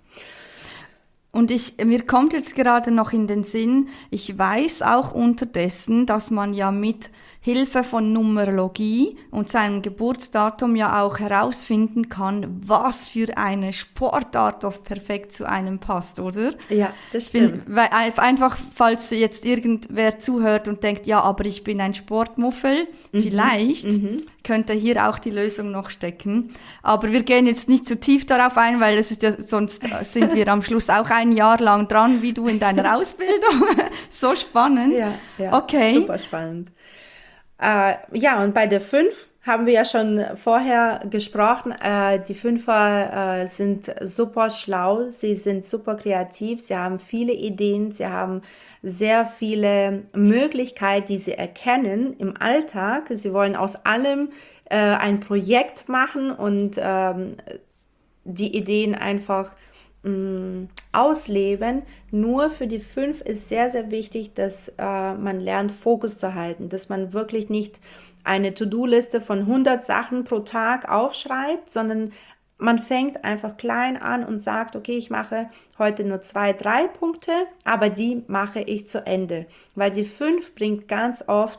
Und ich, mir kommt jetzt gerade noch in den Sinn, ich weiß auch unterdessen, dass man ja mit Hilfe von Numerologie und seinem Geburtsdatum ja auch herausfinden kann, was für eine Sportart das perfekt zu einem passt, oder? Ja, das stimmt. Bin, weil einfach, falls jetzt irgendwer zuhört und denkt, ja, aber ich bin ein Sportmuffel, mhm. vielleicht mhm. könnte hier auch die Lösung noch stecken. Aber wir gehen jetzt nicht zu tief darauf ein, weil es ist ja, sonst sind wir am Schluss auch ein Jahr lang dran, wie du in deiner Ausbildung. So spannend. Ja, ja, okay. Super spannend. Äh, ja, und bei der fünf haben wir ja schon vorher gesprochen. Äh, die Fünfer äh, sind super schlau, sie sind super kreativ, sie haben viele Ideen, sie haben sehr viele Möglichkeiten, die sie erkennen im Alltag. Sie wollen aus allem äh, ein Projekt machen und ähm, die Ideen einfach mh, ausleben. Nur für die fünf ist sehr, sehr wichtig, dass äh, man lernt, Fokus zu halten, dass man wirklich nicht eine To-Do-Liste von hundert Sachen pro Tag aufschreibt, sondern man fängt einfach klein an und sagt, okay, ich mache heute nur zwei, drei Punkte, aber die mache ich zu Ende. Weil die fünf bringt ganz oft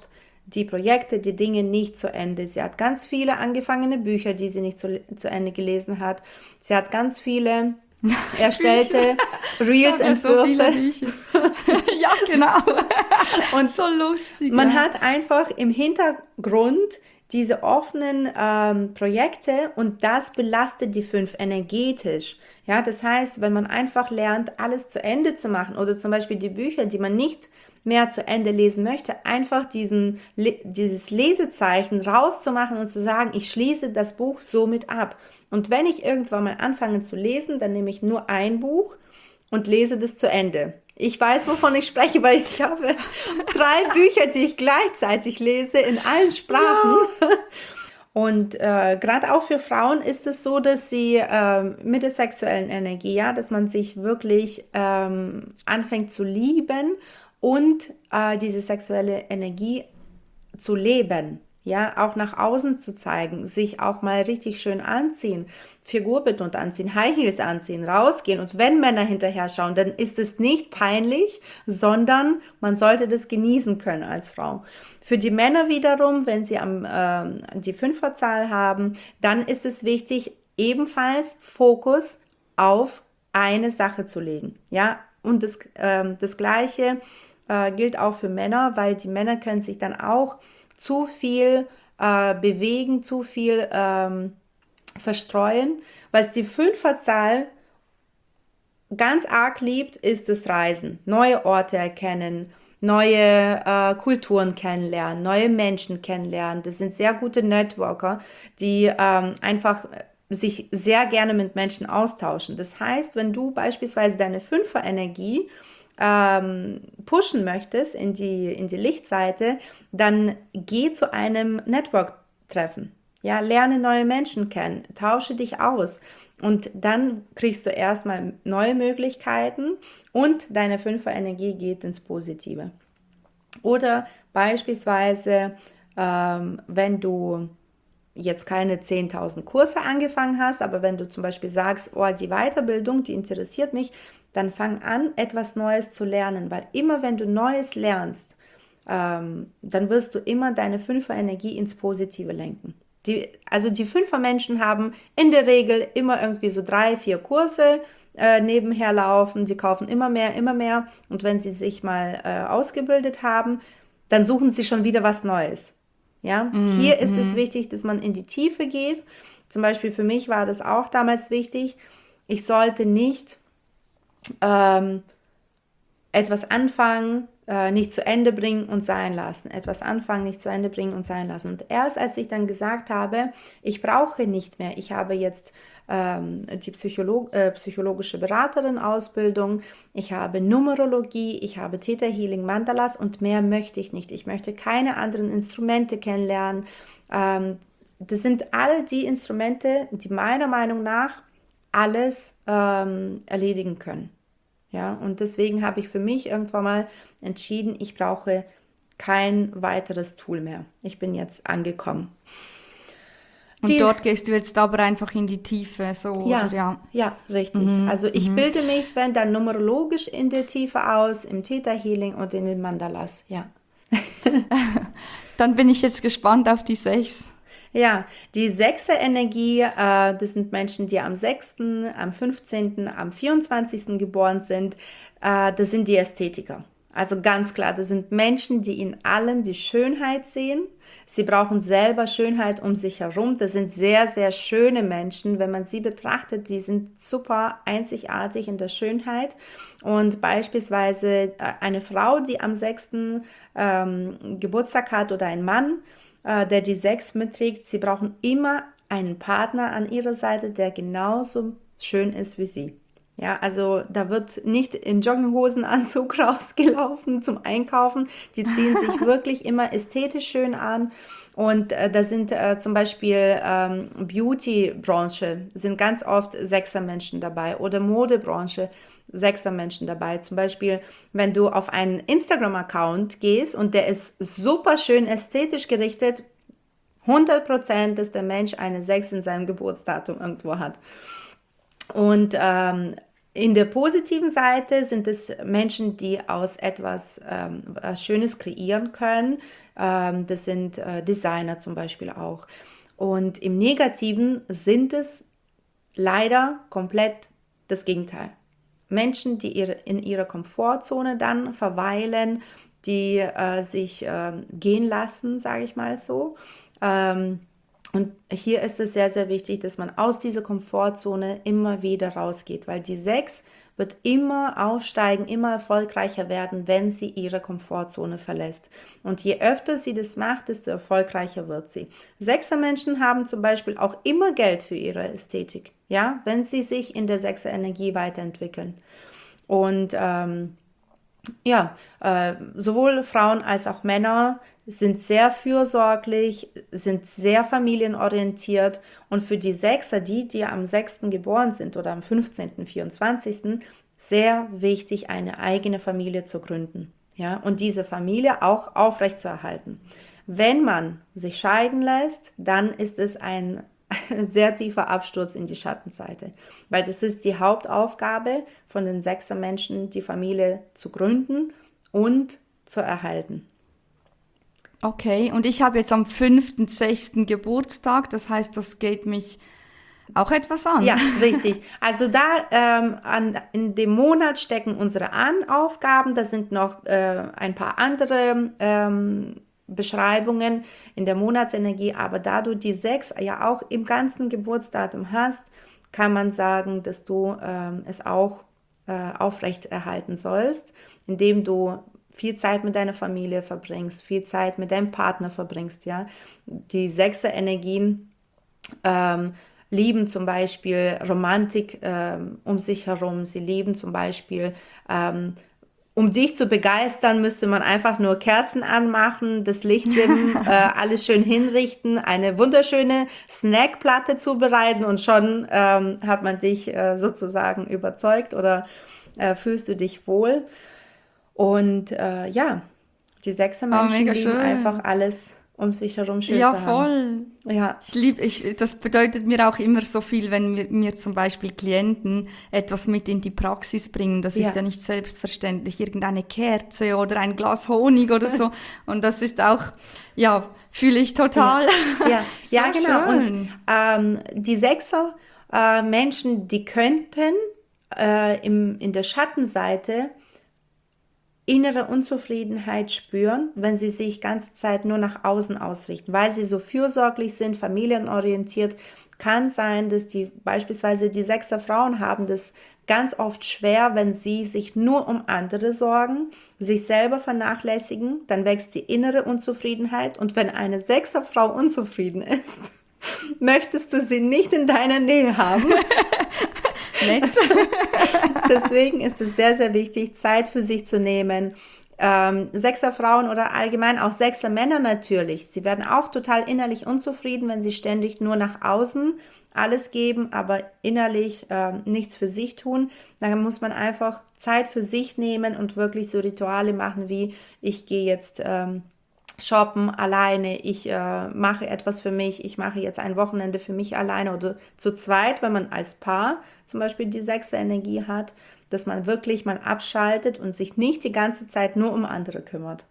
die Projekte, die Dinge nicht zu Ende. Sie hat ganz viele angefangene Bücher, die sie nicht zu, zu Ende gelesen hat. Sie hat ganz viele erstellte Reels-Entwürfe. So ja, genau. Und so lustig. Man ja. hat einfach im Hintergrund diese offenen ähm, Projekte und das belastet die fünf energetisch. Ja, das heißt, wenn man einfach lernt, alles zu Ende zu machen oder zum Beispiel die Bücher, die man nicht mehr zu Ende lesen möchte, einfach diesen, dieses Lesezeichen rauszumachen und zu sagen, ich schließe das Buch somit ab. Und wenn ich irgendwann mal anfange zu lesen, dann nehme ich nur ein Buch und lese das zu Ende. Ich weiß, wovon ich spreche, weil ich habe drei Bücher, die ich gleichzeitig lese, in allen Sprachen. Ja. Und äh, gerade auch für Frauen ist es so, dass sie äh, mit der sexuellen Energie, ja, dass man sich wirklich ähm, anfängt zu lieben und äh, diese sexuelle Energie zu leben. Ja, auch nach außen zu zeigen, sich auch mal richtig schön anziehen, figurbetont anziehen, High Heels anziehen, rausgehen. Und wenn Männer hinterher schauen, dann ist es nicht peinlich, sondern man sollte das genießen können als Frau. Für die Männer wiederum, wenn sie am, äh, die Fünferzahl haben, dann ist es wichtig, ebenfalls Fokus auf eine Sache zu legen. Ja, und das, äh, das Gleiche äh, gilt auch für Männer, weil die Männer können sich dann auch zu viel äh, bewegen, zu viel ähm, verstreuen. Was die Fünferzahl ganz arg liebt, ist das Reisen, neue Orte erkennen, neue äh, Kulturen kennenlernen, neue Menschen kennenlernen. Das sind sehr gute Networker, die ähm, einfach sich sehr gerne mit Menschen austauschen. Das heißt, wenn du beispielsweise deine Fünfer-Energie ähm, pushen möchtest in die, in die Lichtseite, dann geh zu einem Network-Treffen. Ja, lerne neue Menschen kennen, tausche dich aus und dann kriegst du erstmal neue Möglichkeiten und deine Fünfer-Energie geht ins Positive. Oder beispielsweise, ähm, wenn du jetzt keine zehntausend Kurse angefangen hast, aber wenn du zum Beispiel sagst, oh, die Weiterbildung, die interessiert mich, dann fang an, etwas Neues zu lernen, weil immer wenn du Neues lernst, ähm, dann wirst du immer deine Fünfer-Energie ins Positive lenken. Die, also die Fünfer-Menschen haben in der Regel immer irgendwie so drei, vier Kurse äh, nebenher laufen, sie kaufen immer mehr, immer mehr und wenn sie sich mal äh, ausgebildet haben, dann suchen sie schon wieder was Neues. Ja, mm, hier ist mm. es wichtig, dass man in die Tiefe geht. Zum Beispiel für mich war das auch damals wichtig. Ich sollte nicht ähm, etwas anfangen, äh, nicht zu Ende bringen und sein lassen. Etwas anfangen, nicht zu Ende bringen und sein lassen. Und erst als ich dann gesagt habe, ich brauche nicht mehr, ich habe jetzt ähm, die Psycholog- äh, psychologische Beraterin-Ausbildung, ich habe Numerologie, ich habe Theta Healing Mandalas und mehr möchte ich nicht. Ich möchte keine anderen Instrumente kennenlernen. Ähm, das sind all die Instrumente, die meiner Meinung nach alles ähm, erledigen können. Ja, und deswegen habe ich für mich irgendwann mal entschieden, ich brauche kein weiteres Tool mehr. Ich bin jetzt angekommen. Und die, dort gehst du jetzt aber einfach in die Tiefe, so, ja, oder? Ja, ja, richtig. Mhm, also ich mhm. bilde mich, wenn dann numerologisch in der Tiefe aus, im Theta Healing und in den Mandalas, ja. Dann bin ich jetzt gespannt auf die sechs. Ja, die Sechser-Energie, äh, das sind Menschen, die am sechsten, am fünfzehnten, am vierundzwanzigsten geboren sind. Äh, das sind die Ästhetiker. Also ganz klar, das sind Menschen, die in allem die Schönheit sehen. Sie brauchen selber Schönheit um sich herum. Das sind sehr, sehr schöne Menschen. Wenn man sie betrachtet, die sind super einzigartig in der Schönheit. Und beispielsweise eine Frau, die am sechsten Ähm, Geburtstag hat oder ein Mann, der die sechs mitträgt, sie brauchen immer einen Partner an ihrer Seite, der genauso schön ist wie sie. Ja, also da wird nicht in Jogginghosenanzug rausgelaufen zum Einkaufen. Die ziehen sich wirklich immer ästhetisch schön an. Und äh, da sind äh, zum Beispiel ähm, Beauty-Branche, sind ganz oft Sechser-Menschen dabei oder Modebranche, Sechser-Menschen dabei. Zum Beispiel, wenn du auf einen Instagram-Account gehst und der ist super schön ästhetisch gerichtet, hundert Prozent, dass der Mensch eine Sechs in seinem Geburtsdatum irgendwo hat. Und ähm, In der positiven Seite sind es Menschen, die aus etwas ähm, was Schönes kreieren können. Ähm, das sind äh, Designer zum Beispiel auch. Und im Negativen sind es leider komplett das Gegenteil. Menschen, die ihre, in ihrer Komfortzone dann verweilen, die äh, sich äh, gehen lassen, sage ich mal so. Ähm, Und hier ist es sehr, sehr wichtig, dass man aus dieser Komfortzone immer wieder rausgeht, weil die sechs wird immer aufsteigen, immer erfolgreicher werden, wenn sie ihre Komfortzone verlässt. Und je öfter sie das macht, desto erfolgreicher wird sie. Sechser-Menschen haben zum Beispiel auch immer Geld für ihre Ästhetik, ja, wenn sie sich in der Sechser-Energie weiterentwickeln. Und ähm, ja, äh, sowohl Frauen als auch Männer sind sehr fürsorglich, sind sehr familienorientiert und für die Sechser, die, die am sechsten geboren sind oder am fünfzehnten, vierundzwanzigsten sehr wichtig, eine eigene Familie zu gründen, ja, und diese Familie auch aufrechtzuerhalten. Wenn man sich scheiden lässt, dann ist es ein sehr tiefer Absturz in die Schattenseite, weil das ist die Hauptaufgabe von den Sechser-Menschen, die Familie zu gründen und zu erhalten. Okay, und ich habe jetzt am fünften, sechsten Geburtstag, das heißt, das geht mich auch etwas an. Ja, richtig. Also da ähm, an, in dem Monat stecken unsere Ahnenaufgaben, da sind noch äh, ein paar andere ähm, Beschreibungen in der Monatsenergie, aber da du die sechs ja auch im ganzen Geburtsdatum hast, kann man sagen, dass du ähm, es auch äh, aufrechterhalten sollst, indem du viel Zeit mit deiner Familie verbringst, viel Zeit mit deinem Partner verbringst, ja. Die Sechser-Energien ähm, lieben zum Beispiel Romantik ähm, um sich herum, sie lieben zum Beispiel ähm, um dich zu begeistern, müsste man einfach nur Kerzen anmachen, das Licht dimmen, äh, alles schön hinrichten, eine wunderschöne Snackplatte zubereiten und schon ähm, hat man dich äh, sozusagen überzeugt oder äh, fühlst du dich wohl. Und äh, ja, die Sechser-Menschen mega lieben schön. einfach alles um sich herum schön Ja, zu haben. voll. Ja, Ich liebe, ich, das bedeutet mir auch immer so viel, wenn mir, mir zum Beispiel Klienten etwas mit in die Praxis bringen. Das Ja. ist ja nicht selbstverständlich. Irgendeine Kerze oder ein Glas Honig oder so. Und das ist auch, ja, fühle ich total. ja, So ja genau. schön. Und ähm, die Sechser äh, Menschen, die könnten äh, im, in der Schattenseite innere Unzufriedenheit spüren, wenn sie sich ganze Zeit nur nach außen ausrichten. Weil sie so fürsorglich sind, familienorientiert, kann sein, dass die beispielsweise die Sechser Frauen haben das ganz oft schwer, wenn sie sich nur um andere sorgen, sich selber vernachlässigen, dann wächst die innere Unzufriedenheit und wenn eine Sechser Frau unzufrieden ist, möchtest du sie nicht in deiner Nähe haben. Nett. Deswegen ist es sehr, sehr wichtig, Zeit für sich zu nehmen. Ähm, Sechser Frauen oder allgemein auch Sechser Männer natürlich. Sie werden auch total innerlich unzufrieden, wenn sie ständig nur nach außen alles geben, aber innerlich ähm, nichts für sich tun. Da muss man einfach Zeit für sich nehmen und wirklich so Rituale machen wie ich gehe jetzt ähm, shoppen alleine, ich äh, mache etwas für mich, ich mache jetzt ein Wochenende für mich alleine oder zu zweit, wenn man als Paar zum Beispiel die Sechser-Energie hat, dass man wirklich mal abschaltet und sich nicht die ganze Zeit nur um andere kümmert.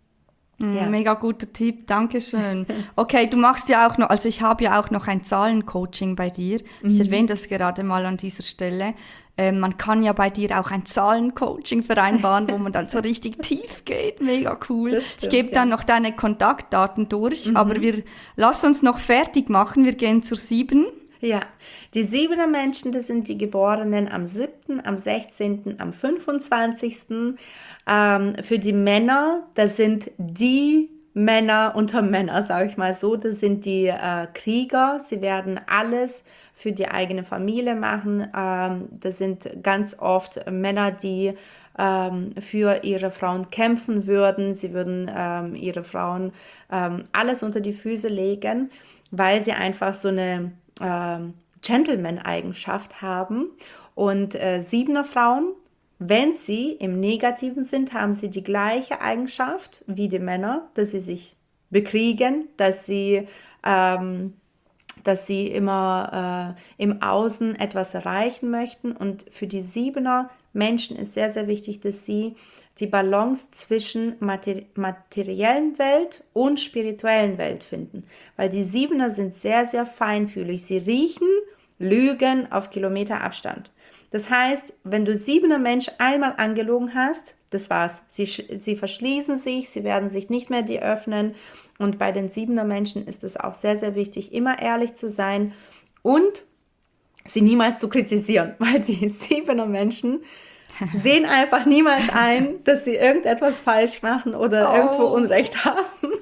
Mm, Ja. Mega guter Tipp, Dankeschön. Okay, du machst ja auch noch, also ich habe ja auch noch ein Zahlencoaching bei dir. Ich erwähne das gerade mal an dieser Stelle. Ähm, man kann ja bei dir auch ein Zahlencoaching vereinbaren, wo man dann so richtig tief geht. Mega cool. Das stimmt, ich gebe dann ja. noch deine Kontaktdaten durch, aber wir lass uns noch fertig machen. Wir gehen zur sieben. Ja, die Siebener Menschen, das sind die Geborenen am siebten, am sechzehnten, am fünfundzwanzigsten Ähm, für die Männer, das sind die Männer unter Männer, sage ich mal so. Das sind die äh, Krieger. Sie werden alles für die eigene Familie machen. Ähm, das sind ganz oft Männer, die ähm, für ihre Frauen kämpfen würden. Sie würden ähm, ihre Frauen ähm, alles unter die Füße legen, weil sie einfach so eine ähm, Gentleman-Eigenschaft haben. Und äh, Siebener Frauen, wenn sie im Negativen sind, haben sie die gleiche Eigenschaft wie die Männer, dass sie sich bekriegen, dass sie ähm, dass sie immer äh, im Außen etwas erreichen möchten. Und für die Siebener Menschen ist sehr, sehr wichtig, dass sie die Balance zwischen materi- materiellen Welt und spirituellen Welt finden. Weil die Siebener sind sehr, sehr feinfühlig. Sie riechen Lügen auf Kilometer Abstand. Das heißt, wenn du Siebener Mensch einmal angelogen hast, das war's. Sie, sie verschließen sich, sie werden sich nicht mehr die öffnen. Und bei den Siebener Menschen ist es auch sehr, sehr wichtig, immer ehrlich zu sein und sie niemals zu kritisieren, weil die Siebener Menschen sehen einfach niemals ein, dass sie irgendetwas falsch machen oder oh. irgendwo Unrecht haben.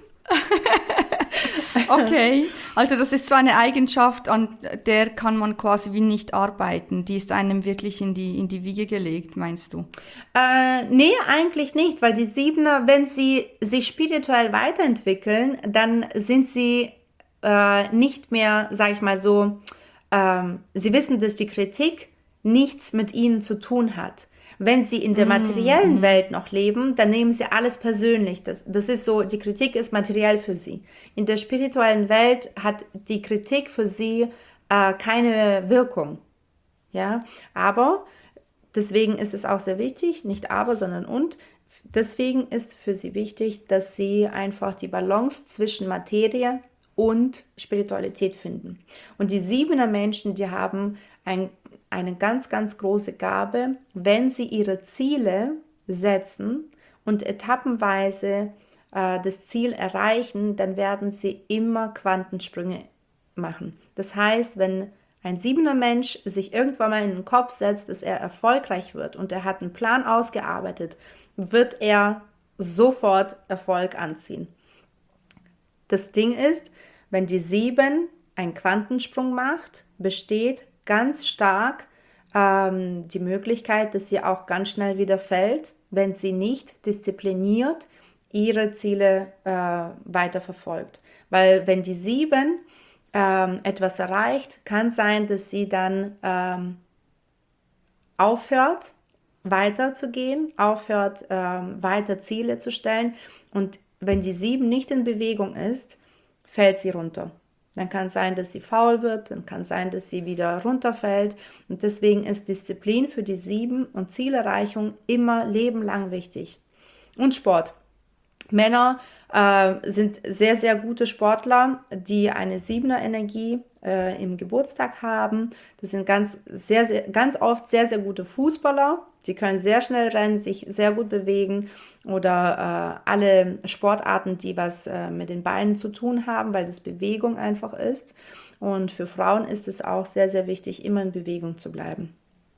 Okay, also das ist so eine Eigenschaft, an der kann man quasi wie nicht arbeiten. Die ist einem wirklich in die, in die Wiege gelegt, meinst du? Äh, nee, eigentlich nicht, weil die Siebener, wenn sie sich spirituell weiterentwickeln, dann sind sie äh, nicht mehr, sag ich mal so, ähm, sie wissen, dass die Kritik nichts mit ihnen zu tun hat. Wenn sie in der materiellen mm. Welt noch leben, dann nehmen sie alles persönlich. Das, das ist so, die Kritik ist materiell für sie. In der spirituellen Welt hat die Kritik für sie äh, keine Wirkung. Ja, aber deswegen ist es auch sehr wichtig, nicht aber, sondern und. Deswegen ist für sie wichtig, dass sie einfach die Balance zwischen Materie und Spiritualität finden. Und die Siebener Menschen, die haben ein eine ganz, ganz große Gabe, wenn sie ihre Ziele setzen und etappenweise äh, das Ziel erreichen, dann werden sie immer Quantensprünge machen. Das heißt, wenn ein Siebener Mensch sich irgendwann mal in den Kopf setzt, dass er erfolgreich wird und er hat einen Plan ausgearbeitet, wird er sofort Erfolg anziehen. Das Ding ist, wenn die Sieben einen Quantensprung macht, besteht ganz stark ähm, die Möglichkeit, dass sie auch ganz schnell wieder fällt, wenn sie nicht diszipliniert ihre Ziele äh, weiterverfolgt. Weil wenn die Sieben ähm, etwas erreicht, kann sein, dass sie dann ähm, aufhört, weiterzugehen, aufhört, ähm, weiter Ziele zu stellen. Und wenn die Sieben nicht in Bewegung ist, fällt sie runter. Dann kann es sein, dass sie faul wird, dann kann es sein, dass sie wieder runterfällt. Und deswegen ist Disziplin für die Sieben und Zielerreichung immer lebenlang wichtig. Und Sport. Männer äh, sind sehr, sehr gute Sportler, die eine Siebener Energie äh, im Geburtstag haben. Das sind ganz, sehr, sehr, ganz oft sehr, sehr gute Fußballer. Die können sehr schnell rennen, sich sehr gut bewegen oder äh, alle Sportarten, die was äh, mit den Beinen zu tun haben, weil das Bewegung einfach ist. Und für Frauen ist es auch sehr, sehr wichtig, immer in Bewegung zu bleiben.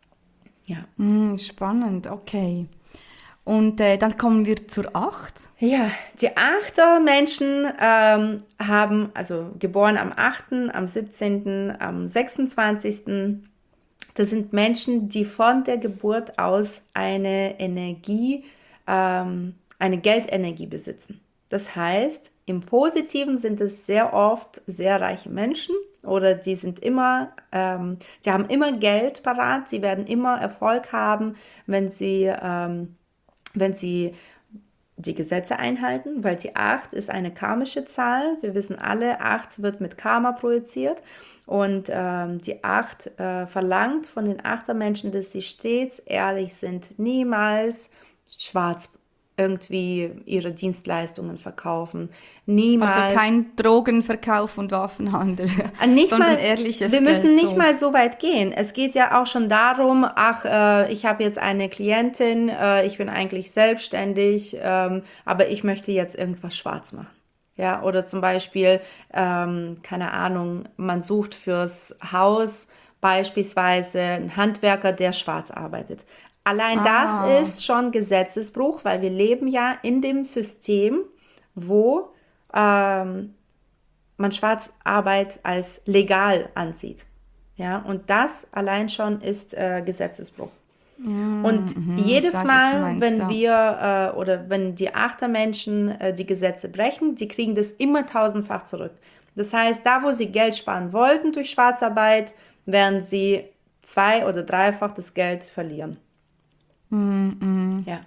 Ja. Mm, spannend, okay. Und äh, dann kommen wir zur Acht. Ja, die Achter Menschen ähm, haben, also geboren am achten, am siebzehnten, am sechsundzwanzigsten Das sind Menschen, die von der Geburt aus eine Energie, ähm, eine Geldenergie besitzen. Das heißt, im Positiven sind es sehr oft sehr reiche Menschen oder die sind immer, ähm, die haben immer Geld parat, sie werden immer Erfolg haben, wenn sie, ähm, wenn sie die Gesetze einhalten, weil die acht ist eine karmische Zahl. Wir wissen alle, acht wird mit Karma projiziert. Und ähm, die acht äh, verlangt von den Achtermenschen, dass sie stets ehrlich sind, niemals schwarz irgendwie ihre Dienstleistungen verkaufen. Niemals. Also kein Drogenverkauf und Waffenhandel, nicht sondern mal, ehrliches wir müssen Geld, nicht so. mal so weit gehen. Es geht ja auch schon darum, ach, äh, ich habe jetzt eine Klientin, äh, ich bin eigentlich selbstständig, ähm, aber ich möchte jetzt irgendwas schwarz machen. Ja, oder zum Beispiel, ähm, keine Ahnung, man sucht fürs Haus beispielsweise einen Handwerker, der schwarz arbeitet. Allein Ah. das ist schon Gesetzesbruch, weil wir leben ja in dem System, wo ähm, man Schwarzarbeit als legal ansieht. Ja, und das allein schon ist äh, Gesetzesbruch. Mm, Und mhm, jedes weiß, Mal, meinst, wenn ja. wir äh, oder wenn die Achtermenschen äh, die Gesetze brechen, die kriegen das immer tausendfach zurück. Das heißt, da wo sie Geld sparen wollten durch Schwarzarbeit, werden sie zwei- oder dreifach das Geld verlieren. Mm, mm. Ja.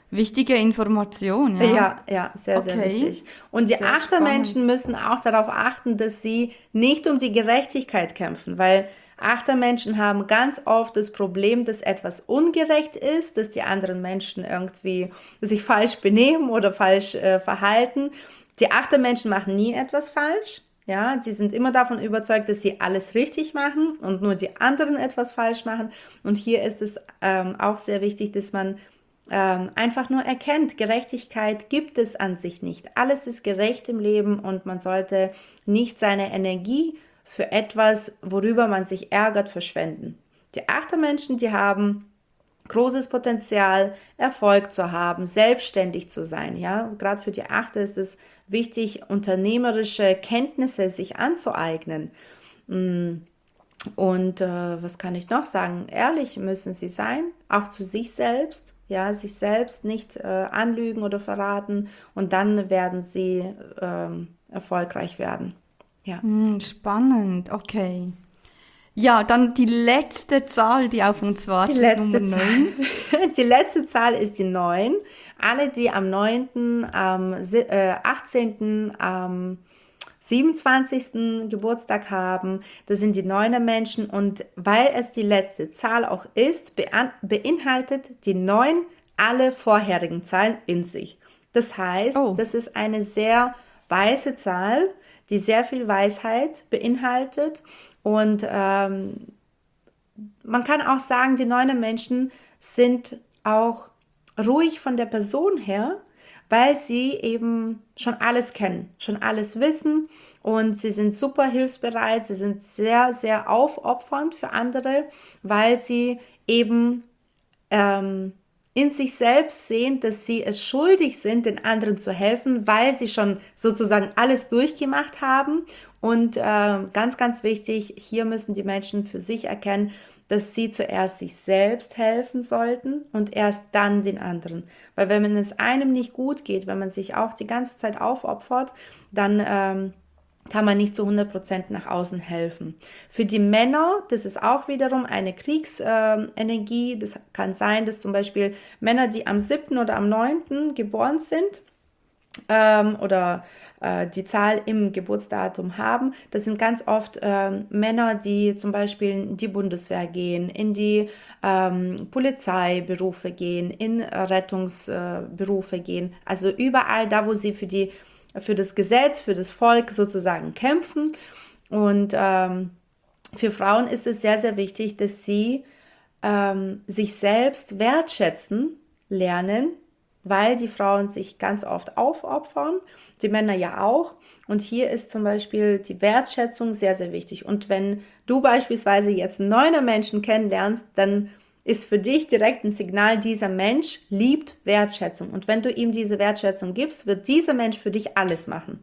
Wichtige Information, ja. Ja, ja, sehr, sehr Okay. wichtig. Und die Sehr Achtermenschen spannend. müssen auch darauf achten, dass sie nicht um die Gerechtigkeit kämpfen, weil Achtermenschen haben ganz oft das Problem, dass etwas ungerecht ist, dass die anderen Menschen irgendwie sich falsch benehmen oder falsch äh, verhalten. Die Achtermenschen machen nie etwas falsch. Ja, sie sind immer davon überzeugt, dass sie alles richtig machen und nur die anderen etwas falsch machen. Und hier ist es ähm, auch sehr wichtig, dass man ähm, einfach nur erkennt, Gerechtigkeit gibt es an sich nicht. Alles ist gerecht im Leben und man sollte nicht seine Energie für etwas, worüber man sich ärgert, verschwenden. Die Achtermenschen, die haben großes Potenzial, Erfolg zu haben, selbstständig zu sein. Ja, gerade für die Achter ist es wichtig, unternehmerische Kenntnisse sich anzueignen. Und äh, was kann ich noch sagen? Ehrlich müssen sie sein, auch zu sich selbst. Ja, sich selbst nicht äh, anlügen oder verraten und dann werden sie ähm, erfolgreich werden. Ja. Hm, spannend, okay. Ja, dann die letzte Zahl, die auf uns Die wartet, Nummer letzte Zahl. neun. Die letzte Zahl ist die neun. Alle, die am neunten., am si- äh, achtzehnten., am siebenundzwanzigsten Geburtstag haben, das sind die neuner Menschen und weil es die letzte Zahl auch ist, bean- beinhaltet die neun alle vorherigen Zahlen in sich. Das heißt, Oh, das ist eine sehr weise Zahl, die sehr viel Weisheit beinhaltet und ähm, man kann auch sagen, die neuner Menschen sind auch ruhig von der Person her, weil sie eben schon alles kennen, schon alles wissen und sie sind super hilfsbereit, sie sind sehr, sehr aufopfernd für andere, weil sie eben ähm, in sich selbst sehen, dass sie es schuldig sind, den anderen zu helfen, weil sie schon sozusagen alles durchgemacht haben. Und äh, ganz, ganz wichtig, hier müssen die Menschen für sich erkennen, dass sie zuerst sich selbst helfen sollten und erst dann den anderen. Weil wenn es einem nicht gut geht, wenn man sich auch die ganze Zeit aufopfert, dann ähm, kann man nicht zu hundert Prozent nach außen helfen. Für die Männer, das ist auch wiederum eine Kriegsenergie. Äh, das kann sein, dass zum Beispiel Männer, die am siebten oder am neunten geboren sind, ähm, oder äh, die Zahl im Geburtsdatum haben, das sind ganz oft ähm, Männer, die zum Beispiel in die Bundeswehr gehen, in die ähm, Polizeiberufe gehen, in Rettungsberufe äh, gehen, also überall da, wo sie für die für das Gesetz, für das Volk sozusagen kämpfen. Und ähm, für Frauen ist es sehr, sehr wichtig, dass sie ähm, sich selbst wertschätzen lernen, weil die Frauen sich ganz oft aufopfern, die Männer ja auch. Und hier ist zum Beispiel die Wertschätzung sehr, sehr wichtig. Und wenn du beispielsweise jetzt einen neuner Menschen kennenlernst, dann ist für dich direkt ein Signal, dieser Mensch liebt Wertschätzung. Und wenn du ihm diese Wertschätzung gibst, wird dieser Mensch für dich alles machen.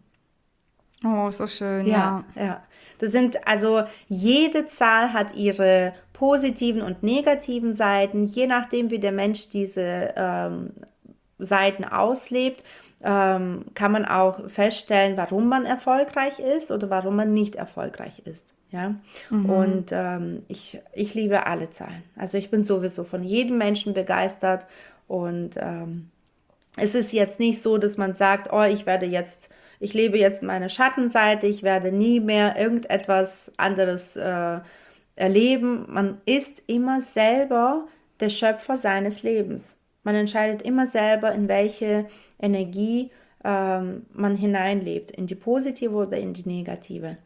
oh, so schön, Ja, ja. ja. Das sind also, jede Zahl hat ihre positiven und negativen Seiten, je nachdem, wie der Mensch diese ähm, Seiten auslebt, ähm, kann man auch feststellen, warum man erfolgreich ist oder warum man nicht erfolgreich ist. Ja? Und ähm, ich, ich liebe alle Zahlen. Also ich bin sowieso von jedem Menschen begeistert und ähm, es ist jetzt nicht so, dass man sagt, oh, ich werde jetzt, ich lebe jetzt meine Schattenseite, ich werde nie mehr irgendetwas anderes äh, erleben. Man ist immer selber der Schöpfer seines Lebens. Man entscheidet immer selber, in welche Energie ähm, man hineinlebt, in die positive oder in die negative.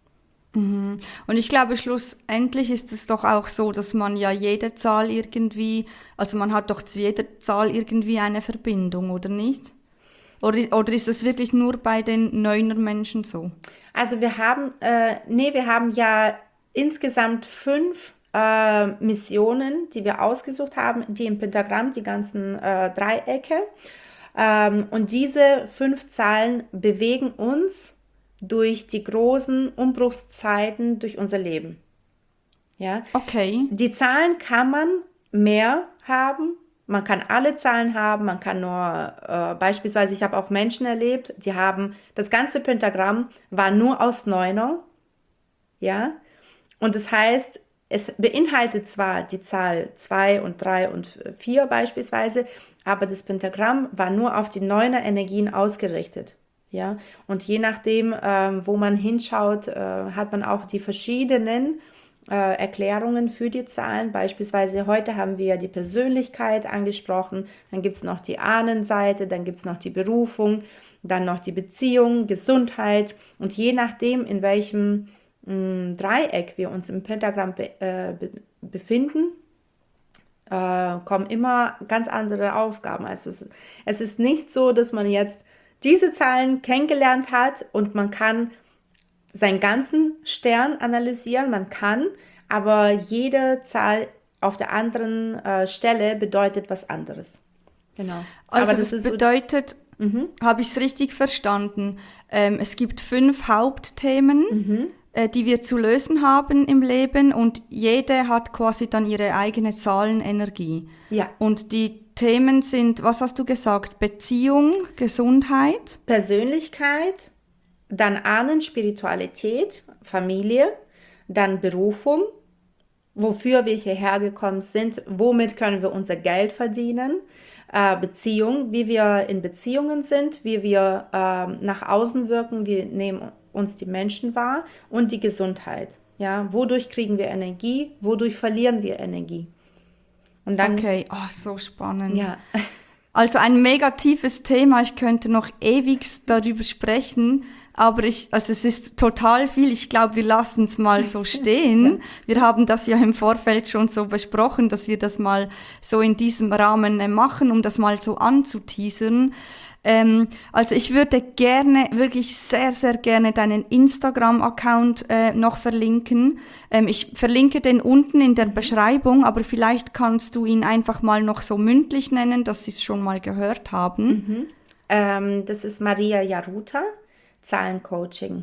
Und ich glaube, schlussendlich ist es doch auch so, dass man ja jede Zahl irgendwie, also man hat doch zu jeder Zahl irgendwie eine Verbindung, oder nicht? Oder, oder ist das wirklich nur bei den neuner Menschen so? Also wir haben, äh, nee, wir haben ja insgesamt fünf äh, Missionen, die wir ausgesucht haben, die im Pentagramm, die ganzen äh, Dreiecke. Ähm, und diese fünf Zahlen bewegen uns durch die großen Umbruchszeiten, durch unser Leben. Ja? Okay. Die Zahlen kann man mehr haben. Man kann alle Zahlen haben. Man kann nur, äh, beispielsweise, ich habe auch Menschen erlebt, die haben, das ganze Pentagramm war nur aus Neuner. Ja? Und das heißt, es beinhaltet zwar die Zahl zwei und drei und vier beispielsweise, aber das Pentagramm war nur auf die neuner Energien ausgerichtet. Ja? Und je nachdem, äh, wo man hinschaut, äh, hat man auch die verschiedenen äh, Erklärungen für die Zahlen. Beispielsweise heute haben wir die Persönlichkeit angesprochen, dann gibt es noch die Ahnenseite, dann gibt es noch die Berufung, dann noch die Beziehung, Gesundheit. Und je nachdem, in welchem Dreieck wir uns im Pentagramm be, äh, be, befinden, äh, kommen immer ganz andere Aufgaben. Also es, es ist nicht so, dass man jetzt diese Zahlen kennengelernt hat und man kann seinen ganzen Stern analysieren, man kann, aber jede Zahl auf der anderen äh, Stelle bedeutet was anderes. Genau. Also aber das, das bedeutet, so, mhm. habe ich es richtig verstanden, ähm, es gibt fünf Hauptthemen, mhm. die wir zu lösen haben im Leben und jede hat quasi dann ihre eigene Zahlenenergie. Ja. Und die Themen sind, was hast du gesagt? Beziehung, Gesundheit? Persönlichkeit, dann Ahnen, Spiritualität, Familie, dann Berufung, wofür wir hierher gekommen sind, womit können wir unser Geld verdienen, äh, Beziehung, wie wir in Beziehungen sind, wie wir äh, nach außen wirken, wir nehmen uns die Menschen wahr und die Gesundheit. Ja, wodurch kriegen wir Energie, wodurch verlieren wir Energie? Und dann, okay, oh, so spannend. Ja. Also ein mega tiefes Thema, ich könnte noch ewig darüber sprechen, aber ich, also es ist total viel, ich glaube, wir lassen es mal so stehen. Wir haben das ja im Vorfeld schon so besprochen, dass wir das mal so in diesem Rahmen machen, um das mal so anzuteasern. Ähm, also ich würde gerne, wirklich sehr, sehr gerne deinen Instagram-Account äh, noch verlinken. Ähm, ich verlinke den unten in der Beschreibung, aber vielleicht kannst du ihn einfach mal noch so mündlich nennen, dass sie es schon mal gehört haben. Mhm. Ähm, das ist Maria Jaruta, Zahlencoaching.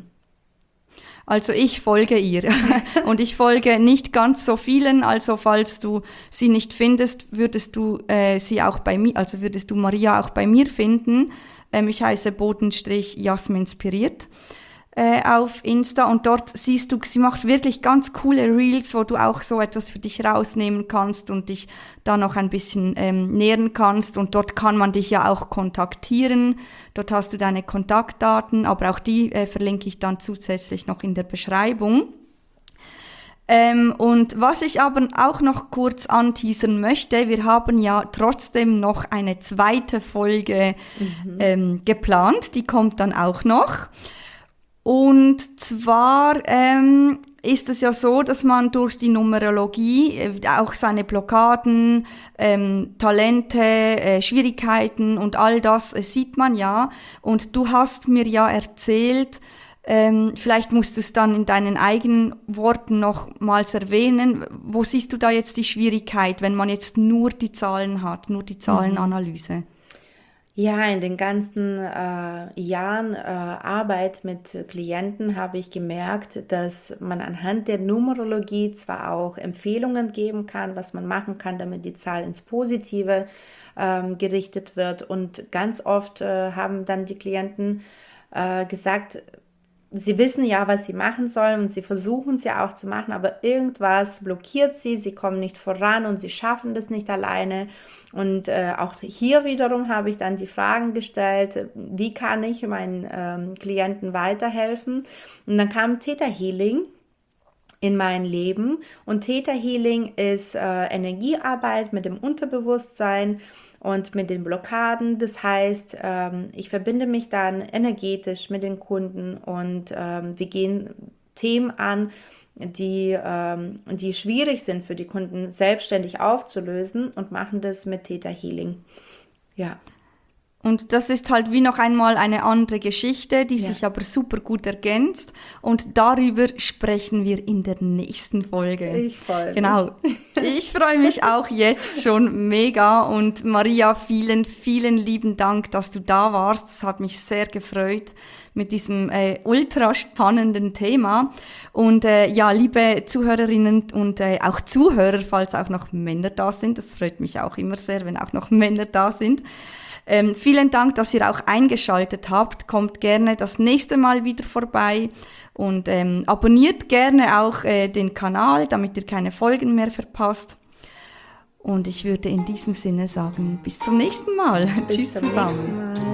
Also ich folge ihr und ich folge nicht ganz so vielen, also falls du sie nicht findest, würdest du äh, sie auch bei mir, also würdest du Maria auch bei mir finden. Ähm, ich heiße Bodenstrich Jasminspiriert äh, auf Insta und dort siehst du, sie macht wirklich ganz coole Reels, wo du auch so etwas für dich rausnehmen kannst und dich da noch ein bisschen ähm, nähern kannst und dort kann man dich ja auch kontaktieren, dort hast du deine Kontaktdaten, aber auch die äh, verlinke ich dann zusätzlich noch in der Beschreibung. Ähm, und was ich aber auch noch kurz anteasern möchte, wir haben ja trotzdem noch eine zweite Folge mhm. ähm, geplant, die kommt dann auch noch. Und zwar ähm, ist es ja so, dass man durch die Numerologie äh, auch seine Blockaden, ähm, Talente, äh, Schwierigkeiten und all das äh, sieht man ja. Und du hast mir ja erzählt, ähm, vielleicht musst du es dann in deinen eigenen Worten nochmals erwähnen. Wo siehst du da jetzt die Schwierigkeit, wenn man jetzt nur die Zahlen hat, nur die Zahlenanalyse? Ja, in den ganzen äh, Jahren äh, Arbeit mit Klienten habe ich gemerkt, dass man anhand der Numerologie zwar auch Empfehlungen geben kann, was man machen kann, damit die Zahl ins Positive ähm, gerichtet wird. Und ganz oft äh, haben dann die Klienten äh, gesagt, sie wissen ja, was sie machen sollen und sie versuchen es ja auch zu machen, aber irgendwas blockiert sie, sie kommen nicht voran und sie schaffen das nicht alleine. Und äh, auch hier wiederum habe ich dann die Fragen gestellt, wie kann ich meinen ähm, Klienten weiterhelfen? Und dann kam Theta Healing in mein Leben und Theta Healing ist äh, Energiearbeit mit dem Unterbewusstsein und mit den Blockaden. Das heißt, ähm, ich verbinde mich dann energetisch mit den Kunden und ähm, wir gehen Themen an, die, ähm, die schwierig sind für die Kunden selbstständig aufzulösen und machen das mit Theta Healing. Ja. Und das ist halt wie noch einmal eine andere Geschichte, die Ja. sich aber super gut ergänzt. Und darüber sprechen wir in der nächsten Folge. Ich freue mich. Genau. Ich freue mich auch jetzt schon mega. Und Maria, vielen, vielen lieben Dank, dass du da warst. Das hat mich sehr gefreut mit diesem äh, ultra spannenden Thema. Und äh, ja, liebe Zuhörerinnen und äh, auch Zuhörer, falls auch noch Männer da sind, das freut mich auch immer sehr, wenn auch noch Männer da sind. Ähm, vielen Dank, dass ihr auch eingeschaltet habt. Kommt gerne das nächste Mal wieder vorbei und ähm, abonniert gerne auch äh, den Kanal, damit ihr keine Folgen mehr verpasst. Und ich würde in diesem Sinne sagen, bis zum nächsten Mal. Bis Tschüss zum zusammen. nächsten Mal.